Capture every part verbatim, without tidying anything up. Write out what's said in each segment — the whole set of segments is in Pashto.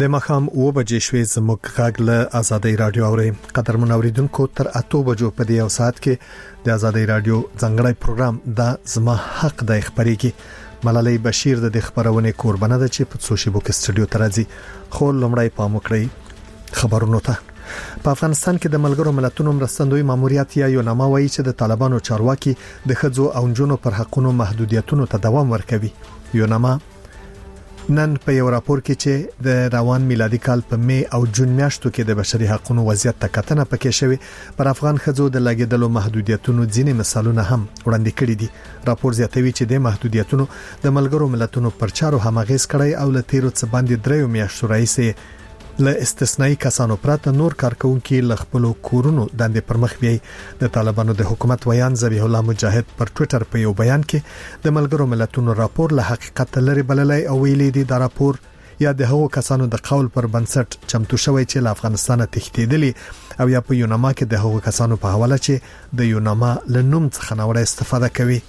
د مخام او بجې شوي زموږ غږ له آزادۍ رادیو اوري قدرمن اوریدونکو تر اته بجو په دې او ساعت کې د آزادۍ رادیو ځنګړی پروګرام د زما حق د خبرېږي ملالۍ بشیر د خبرونه قربانه ده چې په سوشي بوک استودیو ترازی خو لمړی پام وکړي خبرونو ته په افغانستان کې د ملګرو ملتونو مرستندوی ماموریت یا یو نامه وایي چې د طالبانو چارواکي د خځو او نجونو پر حقوقو محدودیتونو ته دوام ورکوي یو نامه نن په یو راپور کې چې د روان میلادي کال په می او جون میاشتو کې د بشري حقوقو وضعیت ته کتنه پکې شوی پر افغان خځو د لګیدلو محدودیتونو ځینې مثالونه هم وړاندې کړي دي راپور زیاتوي چې د محدودیتونو د ملګرو ملتونو پر چارو همغږي کړي او له تیرو څه باندې دریو میاشتو راځي له استثنایی کسانو پرته نور کارکونکو ل خپل کورونو دندې پرمخ بیاي د طالبانو د حکومت ویان ذبیح الله مجاهد پر ټوئیټر په یو بیان کې د ملګرو ملتونو راپور له حقیقت لري بللای او ویلي دي دا راپور یا د هغو کسانو د قول پر بنسټ چمتو شوی چې له افغانستان تښتیدلي او یا په یوناما کې د هغو کسانو په حواله چې د یوناما له نوم څخه نوړه استفاده کوي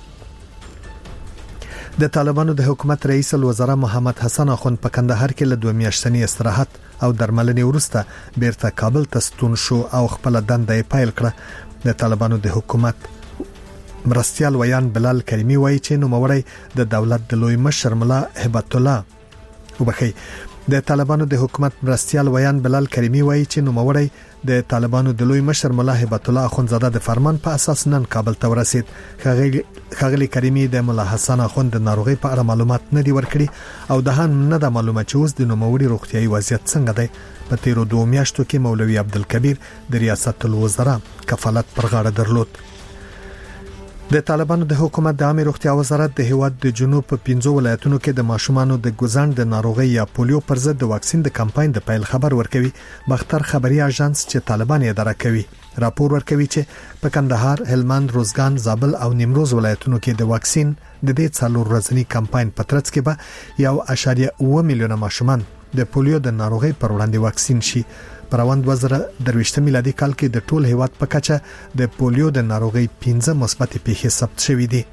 د طالبانو د حکومت رئیس الوزرا محمد حسن اخوند په کندهار کې له دوه میاشتنی استراحت او درملنې وروسته بیرته کابل ته ستون شو او خپل دندې پایل کړه د طالبانو د حکومت مرستيال ویان بلال کریمی وایي چې نوموړی د دولت د لوی مشر ملا هبت الله وبخي د طالبانو د حکومت مرستيال ویان بلال کریمی وایي چې نوموړی د طالبانو د لوی مشر ملا هبت الله اخوندزاده د فرمان په اساس نن کابل ته ورسید خغلی کریمی د مولا حسن اخوند د ناروغي په اړه معلومات نه دی ورکړي او د هان نه د معلومات چې اوس د نوموړي روغتيایي وضعیت څنګه دی په تیرو دوه میاشتو کې مولوي عبدالکبیر د ریاست الوزرا کفالت پر غاړه درلود د طالبانو د حکومت د عامه روغتیا وزارت د هیواد د جنوب په پنځو ولایتونو کې د ماشومانو د ګوزند د ناروغي یا پولیو پر ضد د واکسین د کمپاین د پیل خبر ورکوي بختر خبري اژانس چې طالبان یې اداره کوي راپور ورکوي چې په کندهار، هلمند، روزګان، زابل او نیمروز ولایتونو کې د واکسین د دې څلور ورځنی کمپاین په ترڅ کې به یو اشاریه اوه میلیونه ماشومان د پولیو د ناروغي پر وړاندې واکسین شي پروند وزره درويشته میلادي کال کې د ټول هیواد په کچه د پولیو د ناروغي پنځه مثبت پیښې ثبت شوې دي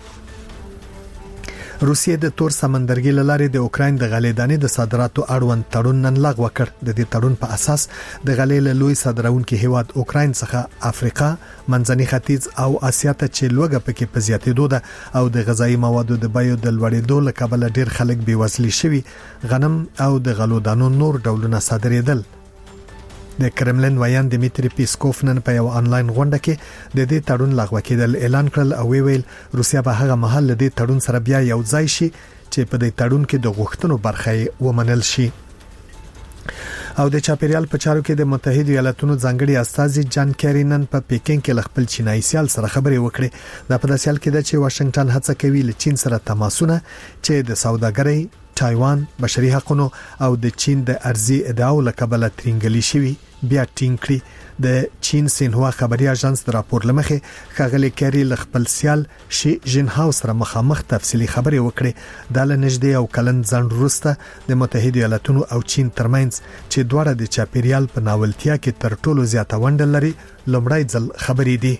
روسیې د تور سمندرګي لارې د اوکراین د غلېدانې د صادراتو اړوند تړون نن لغوه کړ د دې تړون په اساس د غلې له لوی صادرونکو هیواد اوکراین څخه افریقا منځني ختیځ او اسیا ته چې لوګه پکې په زیاتېدو ده او د غذایی موادو د بیو د لوړېدو له کبله ډیر خلک بیوزلي شوي غنم او د غلو دانو نور ډولونه صادرېدل د کرملن ویان دمیتری پیسکوف نن په یو انلاین غونډه کې د دې تړون لغوه کېدل اعلان کړل او ویل روسیا به هغه مهال د دې تړون سره بیا یو ځای شي چې په دې تړون کې د غوښتنو برخه ومنل شي او د چاپیریال په چارو کې د متحده ایالاتونو ځانګړي استاذ جان کیری نن په پیکینګ کې خپل چینایي سیال سره خبرې وکړې د په داسې حال کې د چې واشنگټن هڅه کوي ل چین سره تماسونه چې د سوداګرۍ تایوان بشري حقوقو او د چین د ارزي ادعاو لکبله ترنګلی شوی بیا ټینګ کړی د چین سینهوا خبري اژانس د راپور لمخې خغلی کری ل خپل سیال شي جن هاوس سره مخامخ تفصیلی خبري وکړي د لنجدي او کلن ځند وروسته د متحده ایالاتونو او چین ترمنځ چې دواړه د چاپیریال په ناولتیا کې تر ټولو زیاته ونډه لري لومړی ځل خبري دي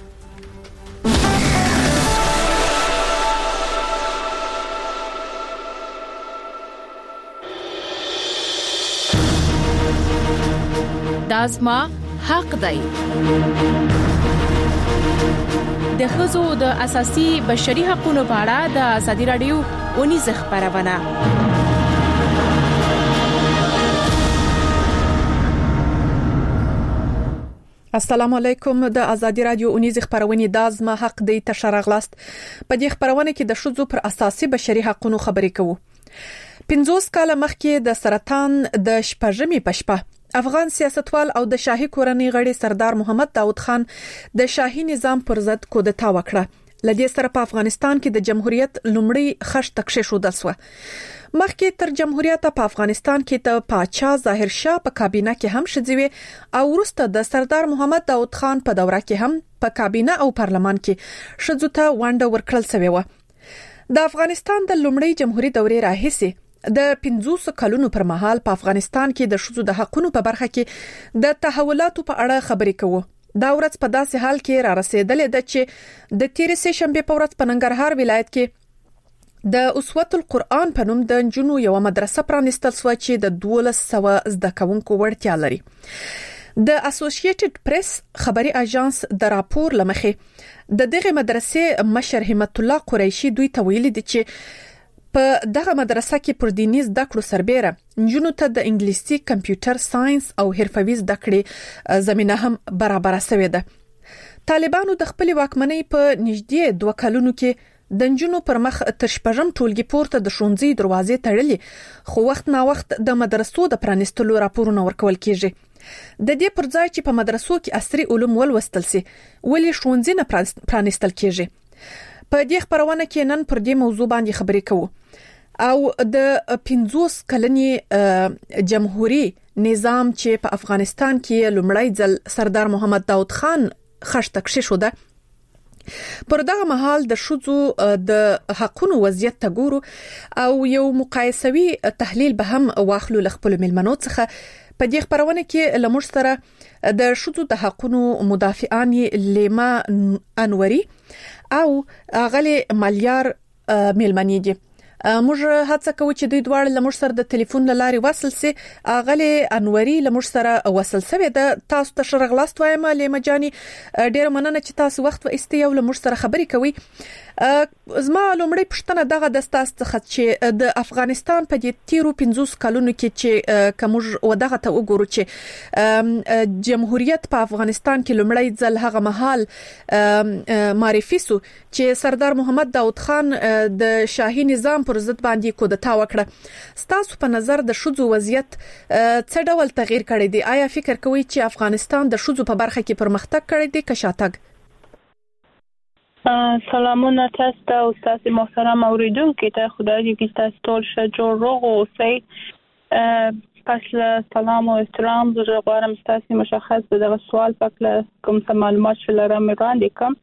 دازما حق دی د ښځو د اساسي بشري حقوقو په اړه د ازادي رادیو اونیز خبرونه السلام علیکم د ازادي رادیو اونیز خبرونه دازما حق دی تشرغلاست په دې خبرونه کې د ښځو پر اساسي بشري حقوقو خبرې کوو پنځوس کاله مخکې د سرطان د شپږمې پښپه افغان سیاستوال او د شاهي کورنۍ غړي سردار محمد داود خان د شاهي نظام پر ضد کودتا وکړه لدې سره په افغانستان کې د جمهوریت لومړی خښ تکشه شو دسوه مخکې تر جمهوریت په افغانستان کې د پاچا ظاهر شاه په کابینه کې هم شذوي او وروسته د سردار محمد داود خان په دوره کې هم په کابینه او پارلمان کې شذو ته ونډه ورکړل شوی و د افغانستان د لومړی جمهوریت دورې راهیسي د پنځوس کلونو پر مهال په افغانستان کې د شذو د حقوقو په برخه کې د تحولاتو په اړه خبرې کوو دا ورځ په داسې حال کې را رسیدلې ده چې د تیر سه شنبه په ورځ په ننګرهار ولایت کې د اسوة القرآن په نوم د جنو یو مدرسه پرانستل شو چې د دولس سوه زده کوونکو وړتیا لري. د اسوسییټډ پریس خبري اژانس د راپور لمخې د دغه مدرسې مشر همت الله قریشي دوی ته ویلي دي چې په دغه مدرسه کې پر دیني زده کړو سربېره جنو ته د انګلیسي کمپیوټر ساينس او حرفوي زده کړې زمينه هم برابر شوې ده. طالبانو د خپل واکمنۍ په نږدې دوه کلونو کې د نجونو پر مخ تر شپږم ټولګي پورته د ښوونځي دروازې تړلې، خو وخت نا وخت د مدرسو د پرانستلو راپورونه ورکول کیږي. د دې پر ځای چې په مدرسو کې عصري علوم ولوستل سي، ولې ښوونځي نه پرانستل کیږي؟ په دې خبرونه کې نن پر دې موضوع باندې خبرې کوو. او د پنځوس کلنې جمهوریت نظام چې په افغانستان کې لومړی ځل سردار محمد داود خان خشته کشي شو ده، پر دغه مهال د شذو د حقونو وضعیت ته ګورو او یو مقایسوي تحلیل به هم واخلو لخپل ملمنو څخه. په دې خبرونه کې لمر سره د شذو د حقونو مدافعان لیما انوري او غلي مالیار ملمنې دي. موږ هڅه کوو چې دوی دواړه لمر سره د ټلیفون لارې وصل سي. غلي انوري لمر سره وصل سوي د تاسو ته شرغلاست وایم لیما جاني، ډیر مننه چې تاسو وخت و استي یو لمر سره خبرې کوي. زما لومړی پښتنه دغه د تاسو څخه چې د افغانستان په دې تیرو پنځوس کلونو کې چې کومج ودغه ته وګورو چې جمهوریت په افغانستان کې لومړی ځل هغه مهال معرفي سو چې سردار محمد داود خان د شاهي نظام پر ضد باندې کودتا وکړه. ستاسو په نظر د شذو وضعیت څه ډول تغییر کړی دی؟ آیا فکر کوئ چې افغانستان د شذو په برخه کې پرمختګ کړی دی که شاتګ؟ سلامونه تاسو ته او تاسو محترم اوریدونکو ته، خدای دې چې تاسو ټول ښه جوړ روغ اوسئ. پس له سلام او احترام زه غواړم تاسو مشخص دغه سوال پکله کوم څه معلومات شلرم وړاندې کوم.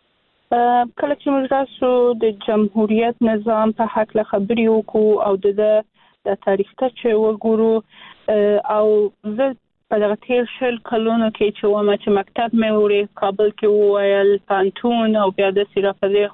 کله چې موږ تاسو د جمهوریت نظام په حق له خبرې وکړو او د د تاریخ ته چې وګورو او زه په دغه تیر شل کلونو کې چې ومه چې مکتب مې وړي کابل کې وویل پانتون او بیا د سیرافزې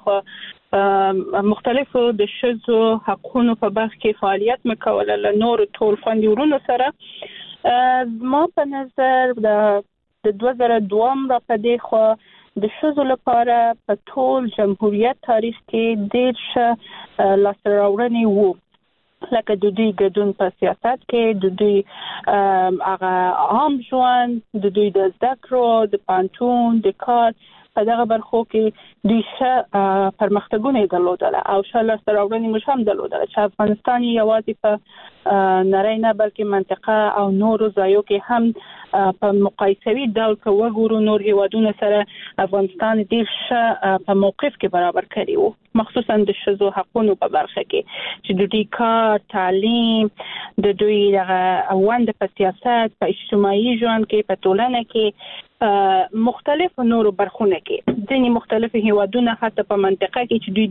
خو مختلفو د شذو حقونو په برخه کې فعالیت مکوله له نور ټول خوندي ورونو سره. ما په نظر د دوه زره دوه را پدې خو د شذو لپاره په ټول جمهوریت تاریخ کې ډېر ښه لاسته راوړنې وو، لکه د دوی ګډون په سیاست کې، د دوی هغه عام ژوند، د دوی د زده کړو، د پانتون، د کار په دغه برخو کې دوی ښه پرمختګونه درلودل او ښه لاسته راوړنې موږ هم درلودل چې افغانستان یوازې په نړۍ نه بلکې منطقه او نورو ځایو کې هم په مقایسوي ډول کې وګورو نور هیوادونو سره افغانستان ډېر ښه په موقف کې برابر کړی وو، مخصوصا د شذو حقونو په برخه کې چې د دوی کار، تعلیم، د دوی دغه ونډه په سیاست، په اجتماعي ژوند کې، په ټولنه کې، مختلف نورو برخونه کې ځینې مختلف هیوادونه حتی په منطقه کې چې دوی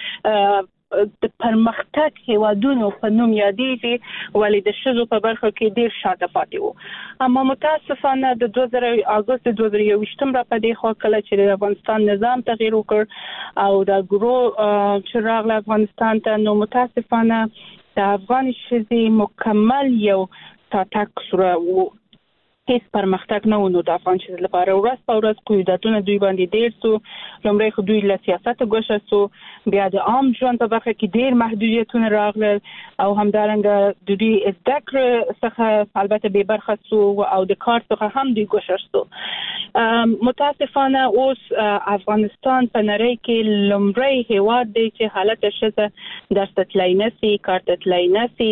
ډېر د پرمختګ هیوادونو په نوم یادېږي ولې د شذو په برخه کې ډېر شاته پاتې وو. اما متاسفانه د دوه زره اګوست دوه زره یوویشتم را پدې خو کله چې د افغانستان نظام تغییر وکړ او د ګرو چې راغله افغانستان ته، نو متاسفانه د افغان ښځې مکمل یو تاتک سره وو، هیڅ پرمختګ نه ونو د افغان ښځو لپاره. ورځ په ورځ قیوداتونه دوی باندې ډېر سو، لومړی خو دوی له سیاست ګوښه سو، بیا د عام ژوند په برخه کې ډېر محدودیتونه راغلل او همدارنګه د دوی زده کړې څخه البته بې برخه سو او د کار څخه هم دوی ګوښه سو. متاسفانه اوس افغانستان په نړۍ کې لومړی هیواد دی چې حالت ښځه درس ته تللی نه سي، کار ته تللی نه سي،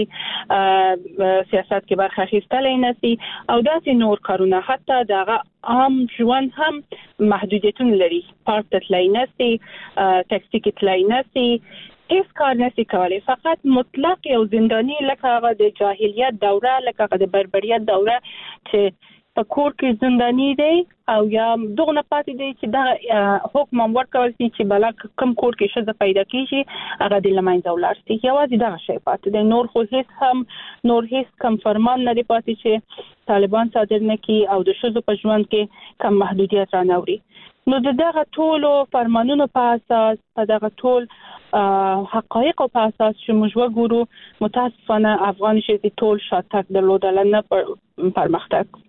سیاست کې برخه اخیستلی نه سي او داسې نور کارونه، حتی دغه عام ژوند هم محدودیتونه لري، پارک ته تللی نه سي، ټکسي کې تللی نه سي، هیڅ کار نشي کولی، فقط مطلق یو زندانی لکه هغه د جاهلیت دوره، لکه هغه د بربریت دوره چې په کور کې زندانی دی او یا دغه پاتې دی چې دا حکم ورکول شي چې بل کم کور کې ښځه پیدا کیږي هغه د لمنځه ولاړ شي، یوازې دغه شی پاتې دی، نور خو هیڅ هم نور هیڅ کم فرمان نه دی پاتې چې طالبان صادر نه کړي او د ښځو په ژوند کې کم محدودیت رانوړي. نو دغه ټولو فرمانونو په اساس په دغه ټول حقایق په اساس چې موږ وګورو متاسفانه افغان ژبې ټول شاتګ درلودل نه پرمختګ.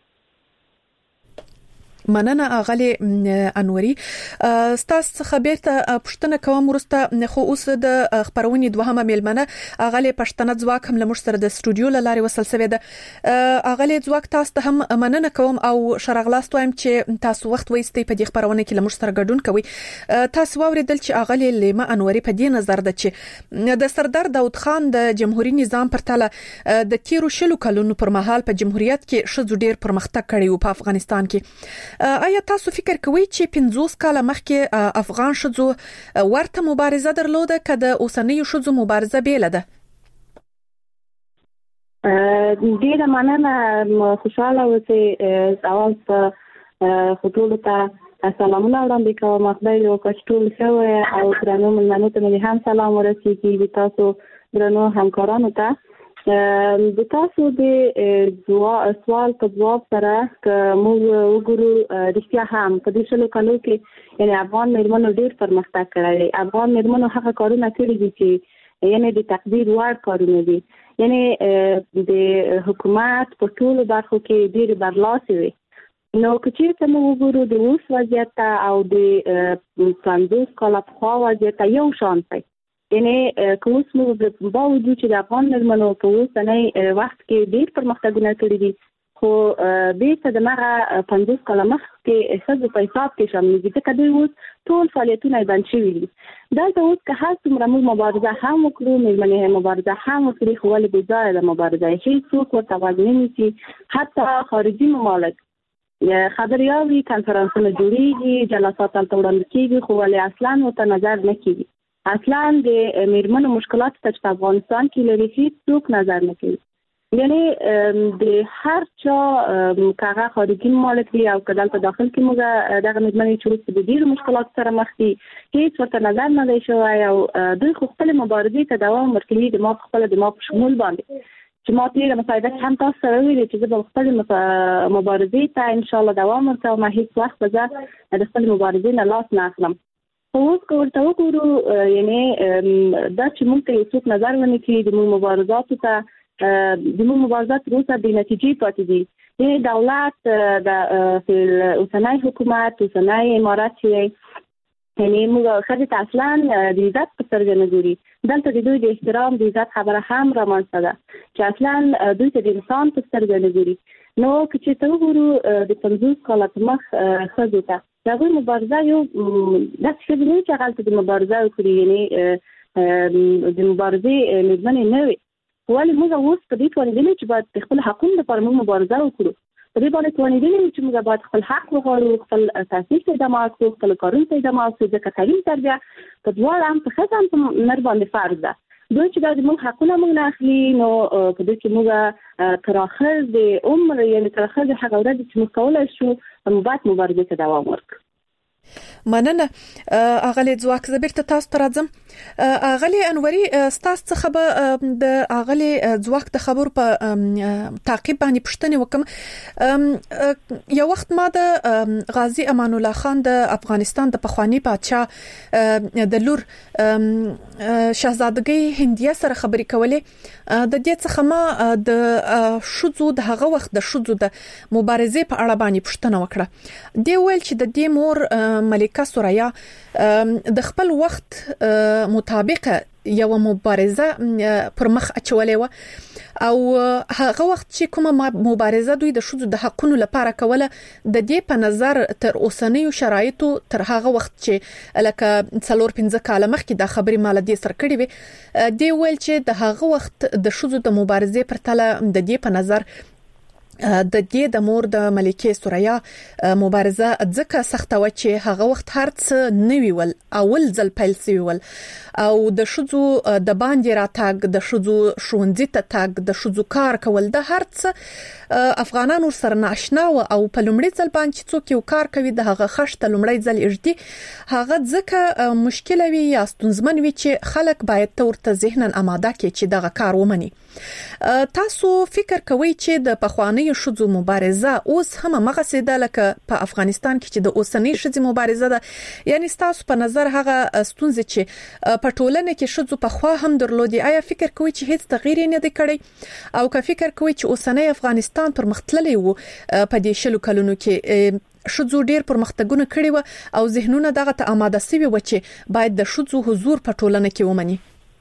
مننه اغلی انوري. ستاسو خبرته پښتنه کوم ورسته خو اوس د خبرونې دوهمه میلمنه اغلی پښتنه ځواک هم لمر سره د استودیو لاري وصل سوي ده. اغلی ځواک تاسو ته هم مننه کوم او شرغلاست وایم چې تاسو وخت وایستئ په دې خبرونه کې لمر سره ګډون کوي. تاسو واوریدل چې اغلی لیما انوري په دې نظر ده چې د سردار داود خان د جمهوریت نظام پر تله د تیرو شلو کلونو پر مهال په جمهوریت کې شذ ډیر پرمختګ کړی او په افغانستان کې آیا تاسو فکر کوئ چې پنځوس کاله مخکې افغان شذو ورته مبارزه درلوده کده اوسنۍ شذو مبارزه بیل ده؟ ډیره مننه، خوشاله اوسئ. تاسو خطول ته سلامونه وړاندې کوم. خدای یو کښټول شوی او درنو ملمنو ته مې هم سلام ورسیږي. تاسو درنو همکارانو ته د تاسو د سوال په جواب سره موږ وګورو رښتیا هم په دې شلو کالو کې یعنی افغان مېرمنو ډېر پرمختګ کړی دی. افغان مېرمنو هغه کارونه کړي دي چې یعنی د تقدیر وړ کارونه دي. یعنی د حکومت په ټولو برخو کې ډېر برلاسي وي. نو که چېرته موږ وګورو د اوس وضعیت او د پنځوس کاله پخوا وضعیت یو شان دی. یعنی که اوس موږ باوجود چې د افغان مېرمنو په اوسنی وخت کې ډېر پرمختګونه کړي دي خو بیرته د هغه پنځوس کاله مخکې ښځو په حساب کې شامل دي ځکه دوی اوس ټول فعالیتونه یې بند شوي دي. دلته اوس که هر څومره موږ مبارزه هم وکړو، مېرمنې مبارزه هم وکړي، خو ولې بې ځایه ده مبارزه. هېڅوک ورته غوږ نه نیسي. حتی خارجي ممالک خبریالي کنفرانسونه جوړېږي، جلسات هلته وړاندې کېږي، خو ولې اصلا ورته نظر نه کېږي. اصلا د مېرمنو مشکلات ته په افغانستان کې لري هیڅوک نظر نه کوي. یعنی د هر چا کاغه خارجي مالک دی او کدل په داخل کې موږ دغه مېرمنې چې د ډېرو مشکلات سره مخ دي هیڅ ورته نظر نه دی شوی او دوی خو خپل مبارزې ته دوام ورکوي. د ما خپل د ما په شمول باندې چې ما تیره مسایدت هم تاسو سره ویلي چې زه به خپل مبارزې ته انشاءالله دوام ورکوم. هیڅ وخت به زه د خپل مبارزې نه لاس نه اخلم. اوس که ورته وګورو یعنی دا چې موږ ته یو څوک نظر ونه کړي د موږ مبارزاتو ته د موږ مبارزات وروسته بې نتیجې پاتې دي. یعنی دولت د اوسنی حکومت اوسنی امارت چې یعنی موږ ښځې ته اصلا د عزت په سترګه نه ګوري. دلته د دوی د احترام د عزت خبره هم رامنځته ده چې اصلا دوی ته د انسان په سترګه نه ګوري. نو که چې ته وګورو د پنځوس کاله په مخ ښځو ته د هغوی مبارزه یو داسې ښځې نه وي چې هغلته د مبارزه وکړي، یعنې د مبارزې مېرمنې نه وي. ولې موږ اوس په دې توانېدلي چې باید د خپل حقونو لپاره موږ مبارزه وکړو. په دې باندې توانېدلي یو چې موږ باید خپل حق وغواړو، خپل تحصیل ته ادامه ورکړو، خپل کارونو ته ادامه ورکړو، ځکه تعلیم تربیه په دواړه هم په ښځه هم په نر باندې فرض ده. دوی چې دا د موږ حقونه موږ نه اخلي نو په دې کې موږ تر اخر د عمر یعنې تر اخر د هغه ورځې چې موږ کولی شو نو باید مبارزې ته دوام ورکړو. مننه اغلی ځواک. زه بیرته تاسو ته راځم. اغلی انوري ستاسو څخه به د اغلی ځواک د خبرو په تعقیب باندې پوښتنه وکم. یو وخت ما د غازی امان الله خان د افغانستان د پخوانی پادشاه د لور شاهزادګۍ هندیه سره خبرې کولې. د دې څخه ما د شذو د هغه وخت د شذو د مبارزې په اړه باندې پوښتنه وکړه. دی ویل چې د دې مور ملکه سوریا د خپل وخت مطابق یو مبارزه پر مخ اچولې و او هغه وخت چې کومه مبارزه دوی د شذو د حقونو لپاره کوله د دې په نظر تر اوسنیو شرایطو تر هغه وخت چې لکه څلور پنځه کاله مخکې د خبرې مال دې سر کړې وي. دی ویل چې د هغه وخت د شذو د مبارزې پر تله د دې په نظر د دې د مور د ملکه سوریا مبارزه ځکه سخته و چې هغه وخت هر څه نوي ول اول ځل پیل شوی ول او د شذو د باندې راتګ، د شذو ښوونځي ته تګ، د شذو کار کول، د هر څه افغانانو سره ناشنا و او په لومړي ځل باندې څوک یو کار کوي د هغه خشته لومړي ځل اجدي هغه ځکه مشکل وي یا ستونزمن وي چې خلک باید تورته ذهنن آماده کړي چې دغه کار ومني. تاسو فکر کوئ چې د پخوانی اوسنۍ شذو مبارزه اوس هم مغه سیده لکه په افغانستان کې چې د اوسنۍ شذو مبارزه ده یعنی تاسو په نظر هغه ستونزې چې په ټولنه کې شذو په خوا هم درلودي آیا فکر کوئ چې هیڅ تغییر نه دی کړی او که فکر کوئ چې اوسنۍ افغانستان پرمختللی وو په دې شلو کلونو کې شذو ډیر پرمختګونه کړي و او ذهنونه دغه ته آماده سوي و چې باید د شذو حضور په ټولنه کې ومني.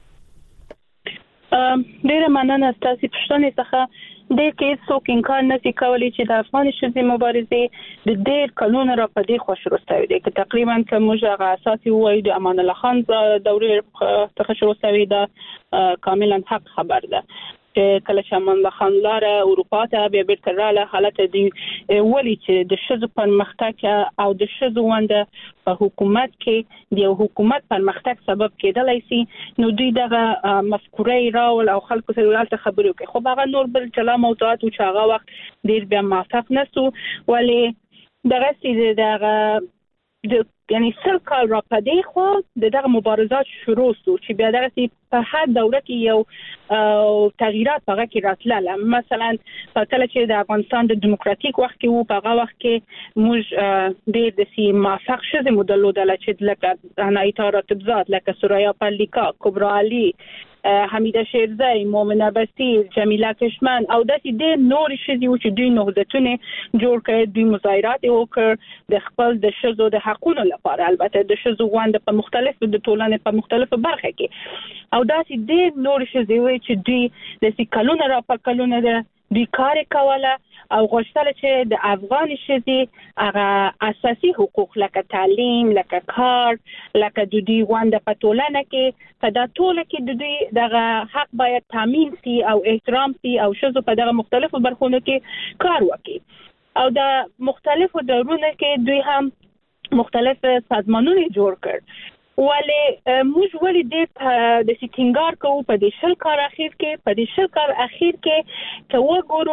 ډیره مننه ستاسو پوښتنې څخه د کې څوک انکار نشي کولی چې د افغان شذو مبارزې د ډیر کلونو را پدې خوش رسوي دي چې تقریبا کوم ځای اساسي وایي د امان الله خان دورې څخه شروع شوی دا کاملا حق خبر ده کله چې امان الله خان لاره اروپا ته بیا بیرته رااله حالت دی ولی چې د شذو پرمختګ او د شذو ونده په حکومت کې د حکومت پرمختګ سبب کېدلای شي نو دوی دغه مفکورې راول او خلکو سره ولته خبرې کوي خو هغه نور بل چلا موضوعات او چې هغه وخت ډیر بیا موافق نسو ولی دغه سي دغه د یعنی سل کال را پدې خو دغه مبارزات شروع شو چې بیا دغه په هر دوره کې یو تغییرات هغه کې راتلل مثلا په کله چې د افغانستان د دیموکراتیک وخت کې وو په هغه وخت کې موږ ډېر د سی موافق شوه مدلو د لچې لکه عنایت راتبزاد لکه سوریا پالیکا کبرا علی حمیده شیرزی مومنه بصیر جمیله کشمن او داسې ډېر نور شذي چې دوی نهضتونه جوړ کړي دوی مظاهرات وکړ د خپل د شذو د حقوقو لپاره البته د شذو غونډه په مختلفو د ټولنې په مختلفو برخه کې او داسې ډېر نور شذي چې دوی د سکلونه را په کلونه د دوی کار کوله او غوښتل چې د افغان شذي هغه اساسي حقوق لکه تعلیم لکه کار لکه د دوی غونډه په ټولنه کې په دا ټوله کې د دوی دغه حق باید تامین شي او احترام شي او شذو په دغه مختلفو برخونو کې کار وکړي او د مختلفو دورونو کې دوی هم مختلف سازمانونه جوړ کړ ولی موږ ولې د د سټینګار کوو په دې شل کال اخیر کې په دې شل کال اخیر کې چې وګورو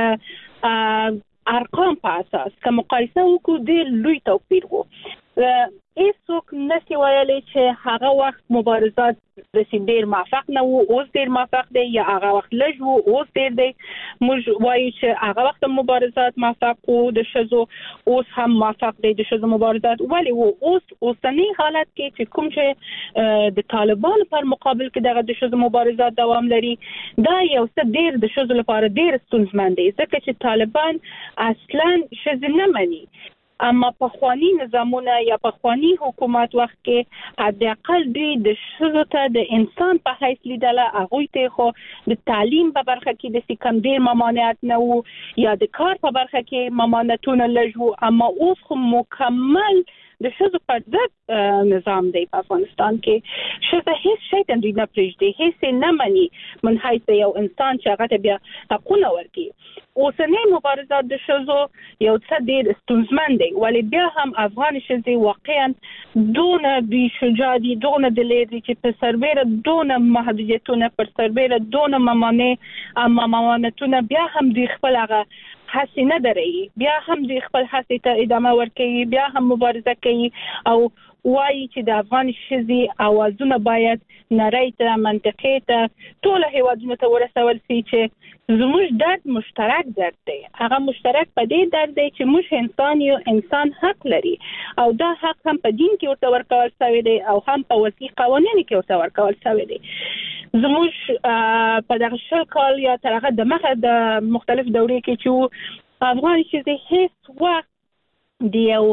د ارقام په اساس که مقایسه وکړو د لوی توپیر وو هیڅوک نشي ویلی چې هغه وخت مبارزات د ډېر موافق نه وو اوس ډېر موافق دی یا هغه وخت لږ وو اوس ډېر دی موږ وایو چې هغه وخت مبارزات موافق وو د شذو اوس هم موافق دی د شذو مبارزات ولی وو اوس اوسنی حالت کې چې کوم چې د طالبانو پر مقابل کې دغه د شذو مبارزات دوام لري دا یو څه ډېر د شذو لپاره ډېر ستونزمن دی ځکه چې طالبان اصلا شذو نه مني اما په خواني نظامونه یا په خواني حکومت وخت کې حد اقل دوی د شذو ته د انسان په حیث لیدله هغوی ته خو د تعلیم په برخه کې د سکم ډیر ممانعت نه وو یا د کار په برخه کې ممانعتونه لږ وو اما اوس خو مکمل د شذو پر ضد نظام دی په افغانستان کې شذو هیڅ شی ته دوی نه پرېږدي هیڅ نه مني من حیث یو انسان چې هغه ته بیا حقونه ورکړي اوسنۍ مبارزات د شذو یو څه ډېر ستونزمن دی ولی بیا هم افغان شذي واقعا دونه بي شجاع دي دونه دلیر دي چې په سربېره دونه محدودیتونه پر سربېره دونه ممانع اما ممانعتونه بیا هم دوی خپل هغه هڅې نه درېږي بیا هم دوی خپل هڅې ته ادامه ورکوي بیا هم مبارزه کوي او وایي چې د افغان ښځې اوازونه باید نړۍ ته منطقې ته ټول هیوادونو ته ورسول شي چې زموږ درد مشترک درد دی هغه مشترک په دې درد دی چې موږ انسان یو انسان حق لري او دا حق هم په دین کې ورته ورکول شوی دی او هم په وصي قوانینو کې ورته ورکول شوی دی زموږ په دغه شل کال یا تر هغه د مخه د مختلف دورې کې چې افغان ښځې هیڅ وخت د یو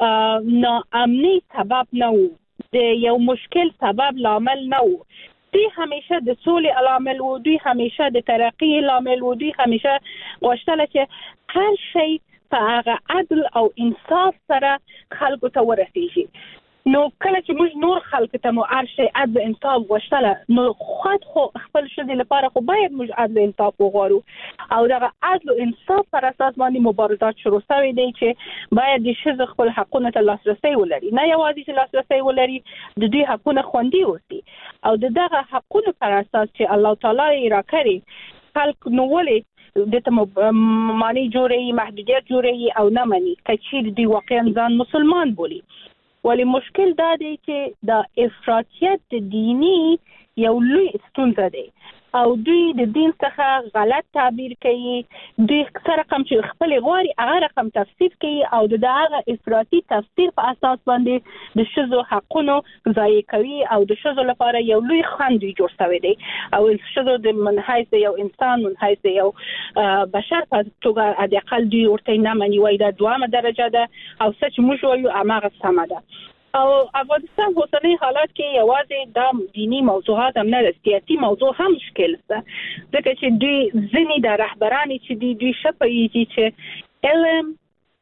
ناامنی سبب نه وو د یو مشکل سبب لامل نه وو دوی همیشه د سولې لامل وو دوی همیشه د ترقی لامل وو دوی همیشه غوښتل چې هر شی په هغه عدل او انصاف سره خلکو ته ورسیږي نو کله چې موږ نور خلک ته مو هر شی عدل انصاف غوښتل نو خود خو خپل شذي لپاره خو باید موږ عدل انصاف وغواړو او دغه عدل او انصاف پر اساس باندې مبارزات شروع شوې دي چې باید د شذو خپل حقوقو ته لاسرسي ولري نه یوازې چې لاسرسي ولري د دوی حقوقونه خوندي اوسي او دغه حقوقو پر اساس چې الله تعالی یې راکړي خلک نو ولې د ته معنی جوړي محدودیت جوړي او نه مني کچې دوی واقعا ځان مسلمان بولي ولی مشکل دا دی چې د افراطیت دینی یو لوی ستونزه دی او دوی د دین څخه غلط تعبیر کوي. دوی سره کوم چې خپل غواري هغه رقم تفسیر کوي او د هغه افراطي تفسیر په اساس باندې د شذو حقونو ضایع کوي او د شذو لپاره یو لوی خنډ جوړ شوی دی او شذو د منحیث یو انسان منحیث یو بشر په توګه د اقل دی ورته نه مني وای دا دوامه درجه ده او سچ موږ وایو هغه سم ده. او افغانستان اوسنی حالات کې یوازې د دینی موضوعات هم نه سیاسي موضوع هم مشکل ده ځکه چې دوی ځینې د رهبرانی چې دوی دوی شپېږي چې علم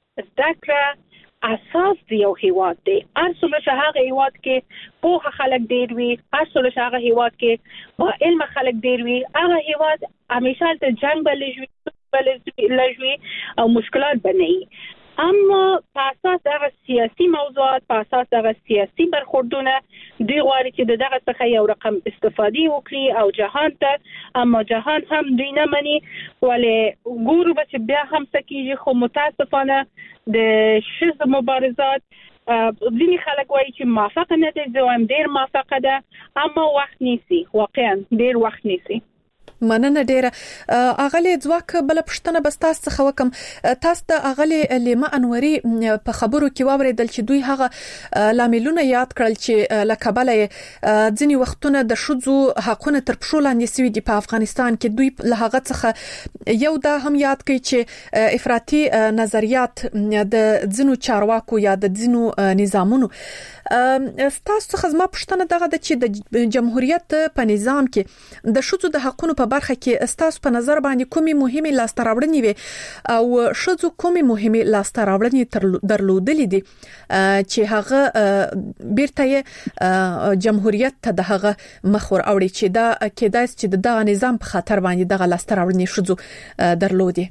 ذکر اساس دی یو هیواد دی. ارسل شهغه هیواد کې په خلک ډیر وی ارسل شهغه هیواد کې په علم خلک ډیر وی هغه هیواد همیشه د جنگ بلجوي لجوي او مشکلات بنئ. اما په اساس دغه سیاسي موضوعات په اساس دغه سیاسي برخوردونه دوی غواړي چې دغه څخه یو رقم استفادي وکړي او جهان ته اما جهان هم دوی نه مني ولې ګورو چې بیا هم سکیږي خو متاسفانه د شذ مبارزات ځینې خلک وایي چې موافقه نه دي زه هم ډیر موافقه ده اما وخت نیسي واقعا ډیر وخت نیسي. مننه ډیره. اغلی ځواک بل پښتنه بس تاسو څخه وکم تاسو د اغلی لیما انوري په خبرو کې واوریدل چې دوی هغه لاملونه یاد کړل چې لکبل ځینی وختونه د شذو حقونه تر پښو لاندې سوي دي په افغانستان کې. دوی له هغه څخه یو دا هم یاد کړي چې افراطي نظریات د ځینو چارواکو یا د ځینو نظامونو تاسو څخه زما پښتنه دغه د چې د جمهوریت په نظام کې د شذو د حقونو په برخه کې تاسو په نظر باندې کومي مهمه لاسته راوړنې وي او شذو کومي مهمه لاسته راوړنې درلودلې دي چې هغه بیرته جمهوریت ته د هغه مخور اوړي چې دا کېدای چې د نظام په خاطر باندې دغه لاسته راوړنې شذو درلودي.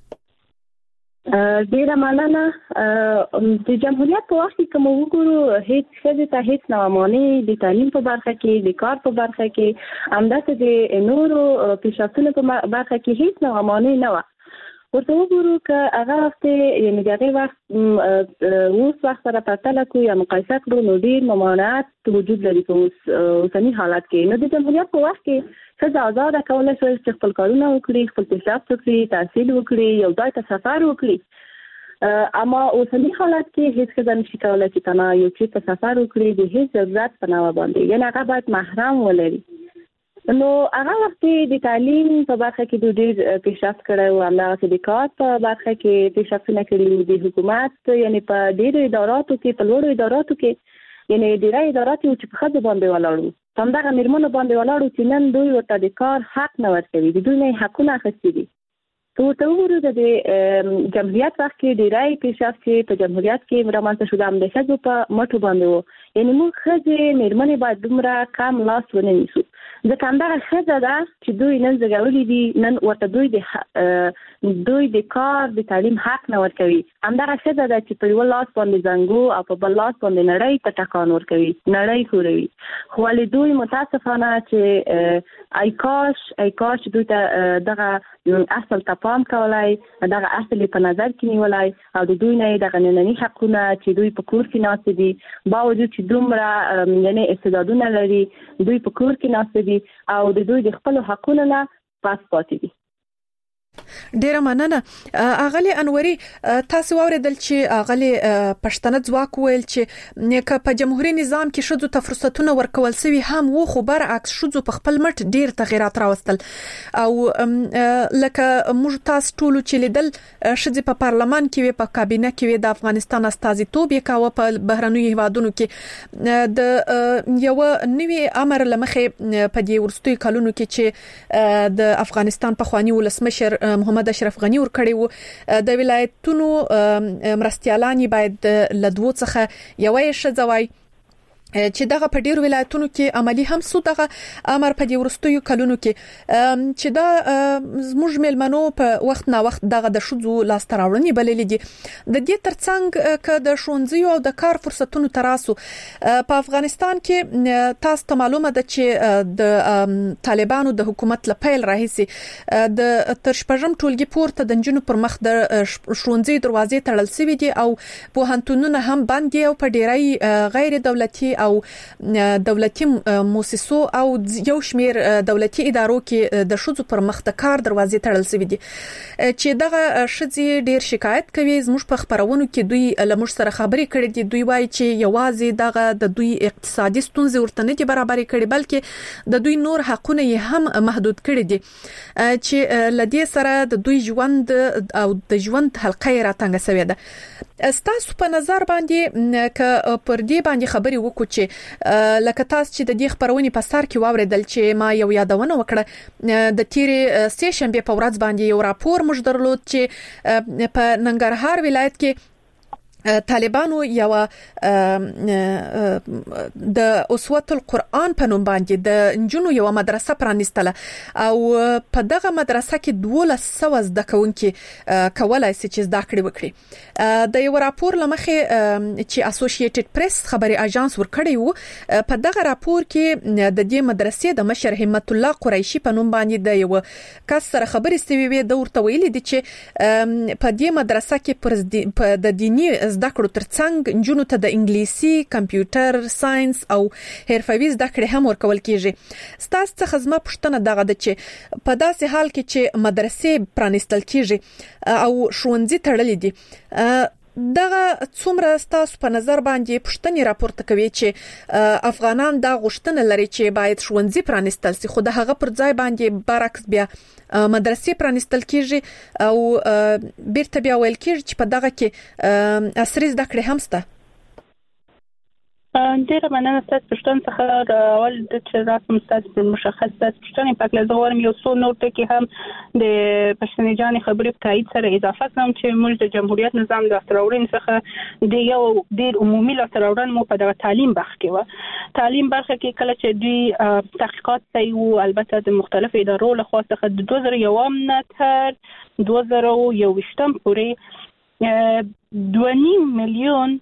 ډیره مننه. د جمهوریت په وخت کې کوم وګورو هیڅ څه ته هیڅ نه مانی د تعلیم په برخه کې د کار په برخه کې همداسې د نورو پیشرفتونو په برخه کې هیڅ نه مانی نه و. ورته وګورو چې هغه وخت یعنی دغه وخت اوس وخت سره پرتله کوي یا مقایسه کړو نو ډیر ممانعت وجود لري په اوسنی حالت کې. نو د جمهوریت په وخت کې څه آزاد کولای شي چې خپل کارونه وکړي خپل پیشرفت وکړي تحصیل وکړي یو ځای ته سفر وکړي اما اوسنی حالت کې هیڅ څه نشي کولای چې تنا یو چې په سفر وکړي د هیڅ ضرورت په نامه باندې یعنی هغه باید محرم ولري. نو هغه وخت د تعلیم په برخه کې د ډیر پیشرفت کړو او هغه د کار په برخه کې پیشرفت نه کړی د حکومت یعنی په ډیرو اداراتو کې په لوړو اداراتو کې یعنی ډیرو اداراتو چې په خځو باندې ولاړو هم دغه میرمنو باندې ولاړو چې نن دوی ورته د کار حق نه ورکوي د دوی نه حقونه اخیستي دي. ته ته وګورئ د جمهوریت وخت کې ډیری پیشرفت چې په جمهوریت کې رامنځته شو د امنیت په مټو باندې وو یعنی موږ خځې میرمنې باید دومره کم لاس ونه نیسو ځکه همدغه ښځه ده چې دوی نن زګولې دي نن ورته دوی د دوی د کار د تعلیم حق نه ورکوي. همدغه ښځه ده چې په یو لاس باندې زنګو او په بل لاس باندې نړۍ ته ټکان ورکوي نړۍ خوروي. خو ولې دوی متاسفانه چې ای کاش ای کاش دوی ته دغه اصل ته پام کولای دغه اصل په نظر کې نیولای او د دوی نه دغه نننی حقونه چې دوی په کور کې ناست دي باوجود چې دومره یعنی استعدادونه لري دوی په کور کې ناست دي او د دوی د خپل حقونو نه پاس پاتې دي. ډیره مننه. اغلی انوري تاسو اوریدل چې اغلی پښتنه ځواک ویل چې په جمهوریت نظام کې شذو ته فرصتونه ورکول سوي هم وو خو برعکس شذو په خپل مټ ډیر تغیرات راوستل او لکه موږ تاسو ټول چې لیدل شذې په پارلمان کې وي په کابینه کې وي د افغانستان استازیتوب یې کاوه په بهرنیو هیوادونو کې د یو نوی امر لمخې په دې ورستوي کلونو کې چې د افغانستان په خواني ولسمشر محمد اشرف غنی ور کړی وو د ولایتونو مرستيالانی باید لدوو څخه یوې شذوي چې دغه په ډیرو ولایتونو کې عملی هم سو دغه امر په دې ورستیو کلونو کې چې دا زموږ ملمنو په وخت نه وخت دغه د شذو لاسته راوړنې بللې دي. د دې ترڅنګ ک د ښوونځیو او د کار فرصتونو تراسو په افغانستان کې تاسو ته معلومه ده چې د طالبانو د حکومت لپاره راهسي د ترشپژم ټولګي پورته د جنونو پر مخ د ښوونځي دروازې تړل شوې دي او په هنتونونه هم بند دي او په ډیری غیر دولتي او دولتي مؤسسو او یو شمیر دولتي ادارو کې د شذو پر مخ د کار دروازې تړل شوې دي چې دغه شذي ډیر شکایت کوي زموږ په خبرونو کې دوی لمر سره خبرې کړې دي دوی وایي چې یوازې دغه د دوی اقتصادي ستونزې ورته نه دي برابرې کړي بلکې د دوی نور حقونه یې هم محدود کړي دي چې لدې سره د دوی ژوند او د ژوند حلقه راتنګ سوي ده ستاسو په نظر باندې ک پر دې باندې خبرې وکړو چې لکه تاسو چې د دې خبرونې په سر کې واوریدل چې ما یو یادونه وکړه د تیرې سې شنبه په ورځ باندې یو راپور موږ درلود چې په ننګرهار ولایت کې طالبانو یو د اسوه القرآن په نوم باندې د انجونو یو مدرسه پرانیستله او په دغه مدرسه کې دولس سوه زده کوونکي کولای شي چې زده کړې وکړي د یو راپور لمخې چې اسوسییټډ پریس خبري اژانس ورکړی وو په دغه راپور کې د دې مدرسې د مشر همت الله قریشي په نوم باندې د یو کس سره خبرې ستوي وي د ورته ویلي دي چې په دې مدرسه کې پر د دینی زده کړو ترڅنګ انجونو ته د انګلیسي کمپیوټر ساينس او حرفوي زده کړې هم ورکول کیږي ستاسو څخه زما پوښتنه دغه ده چې په داسې حال کې چې مدرسې پرانیستل کیږي او ښوونځي تړلې دي دغه څومره ستاسو په نظر باندې پښتني راپورته کوي چې افغانان دا غوښتنه لري چې باید ښوونځي پرانیستل شي خو د هغه پر ځای باندې برعکس بیا مدرسې پرانیستل کیږي او بیرته بیا ویل کیږي چې په دغه کې عصري زده کړې هم شته ډیره مننه ستاسو پوښتنه څخه اول د چې راسم ستاسو پر مشخص ستاسو پوښتنه په اړه زغورم یو څو نور ټکي هم د پښتني جان خبرې په تایید سره اضافه کوم چې موږ د جمهوریت نظام د اختراورین څخه د یو ډیر عمومي لاستراورن مو په دغه تعلیم برخه کې و تعلیم برخه کې کله چې دوی تحقیقات کوي او البته د مختلفو ادارو له خوا څخه د دوه زره یو نه تر دوه زره یو ویشتم پورې دوه نیم میلیون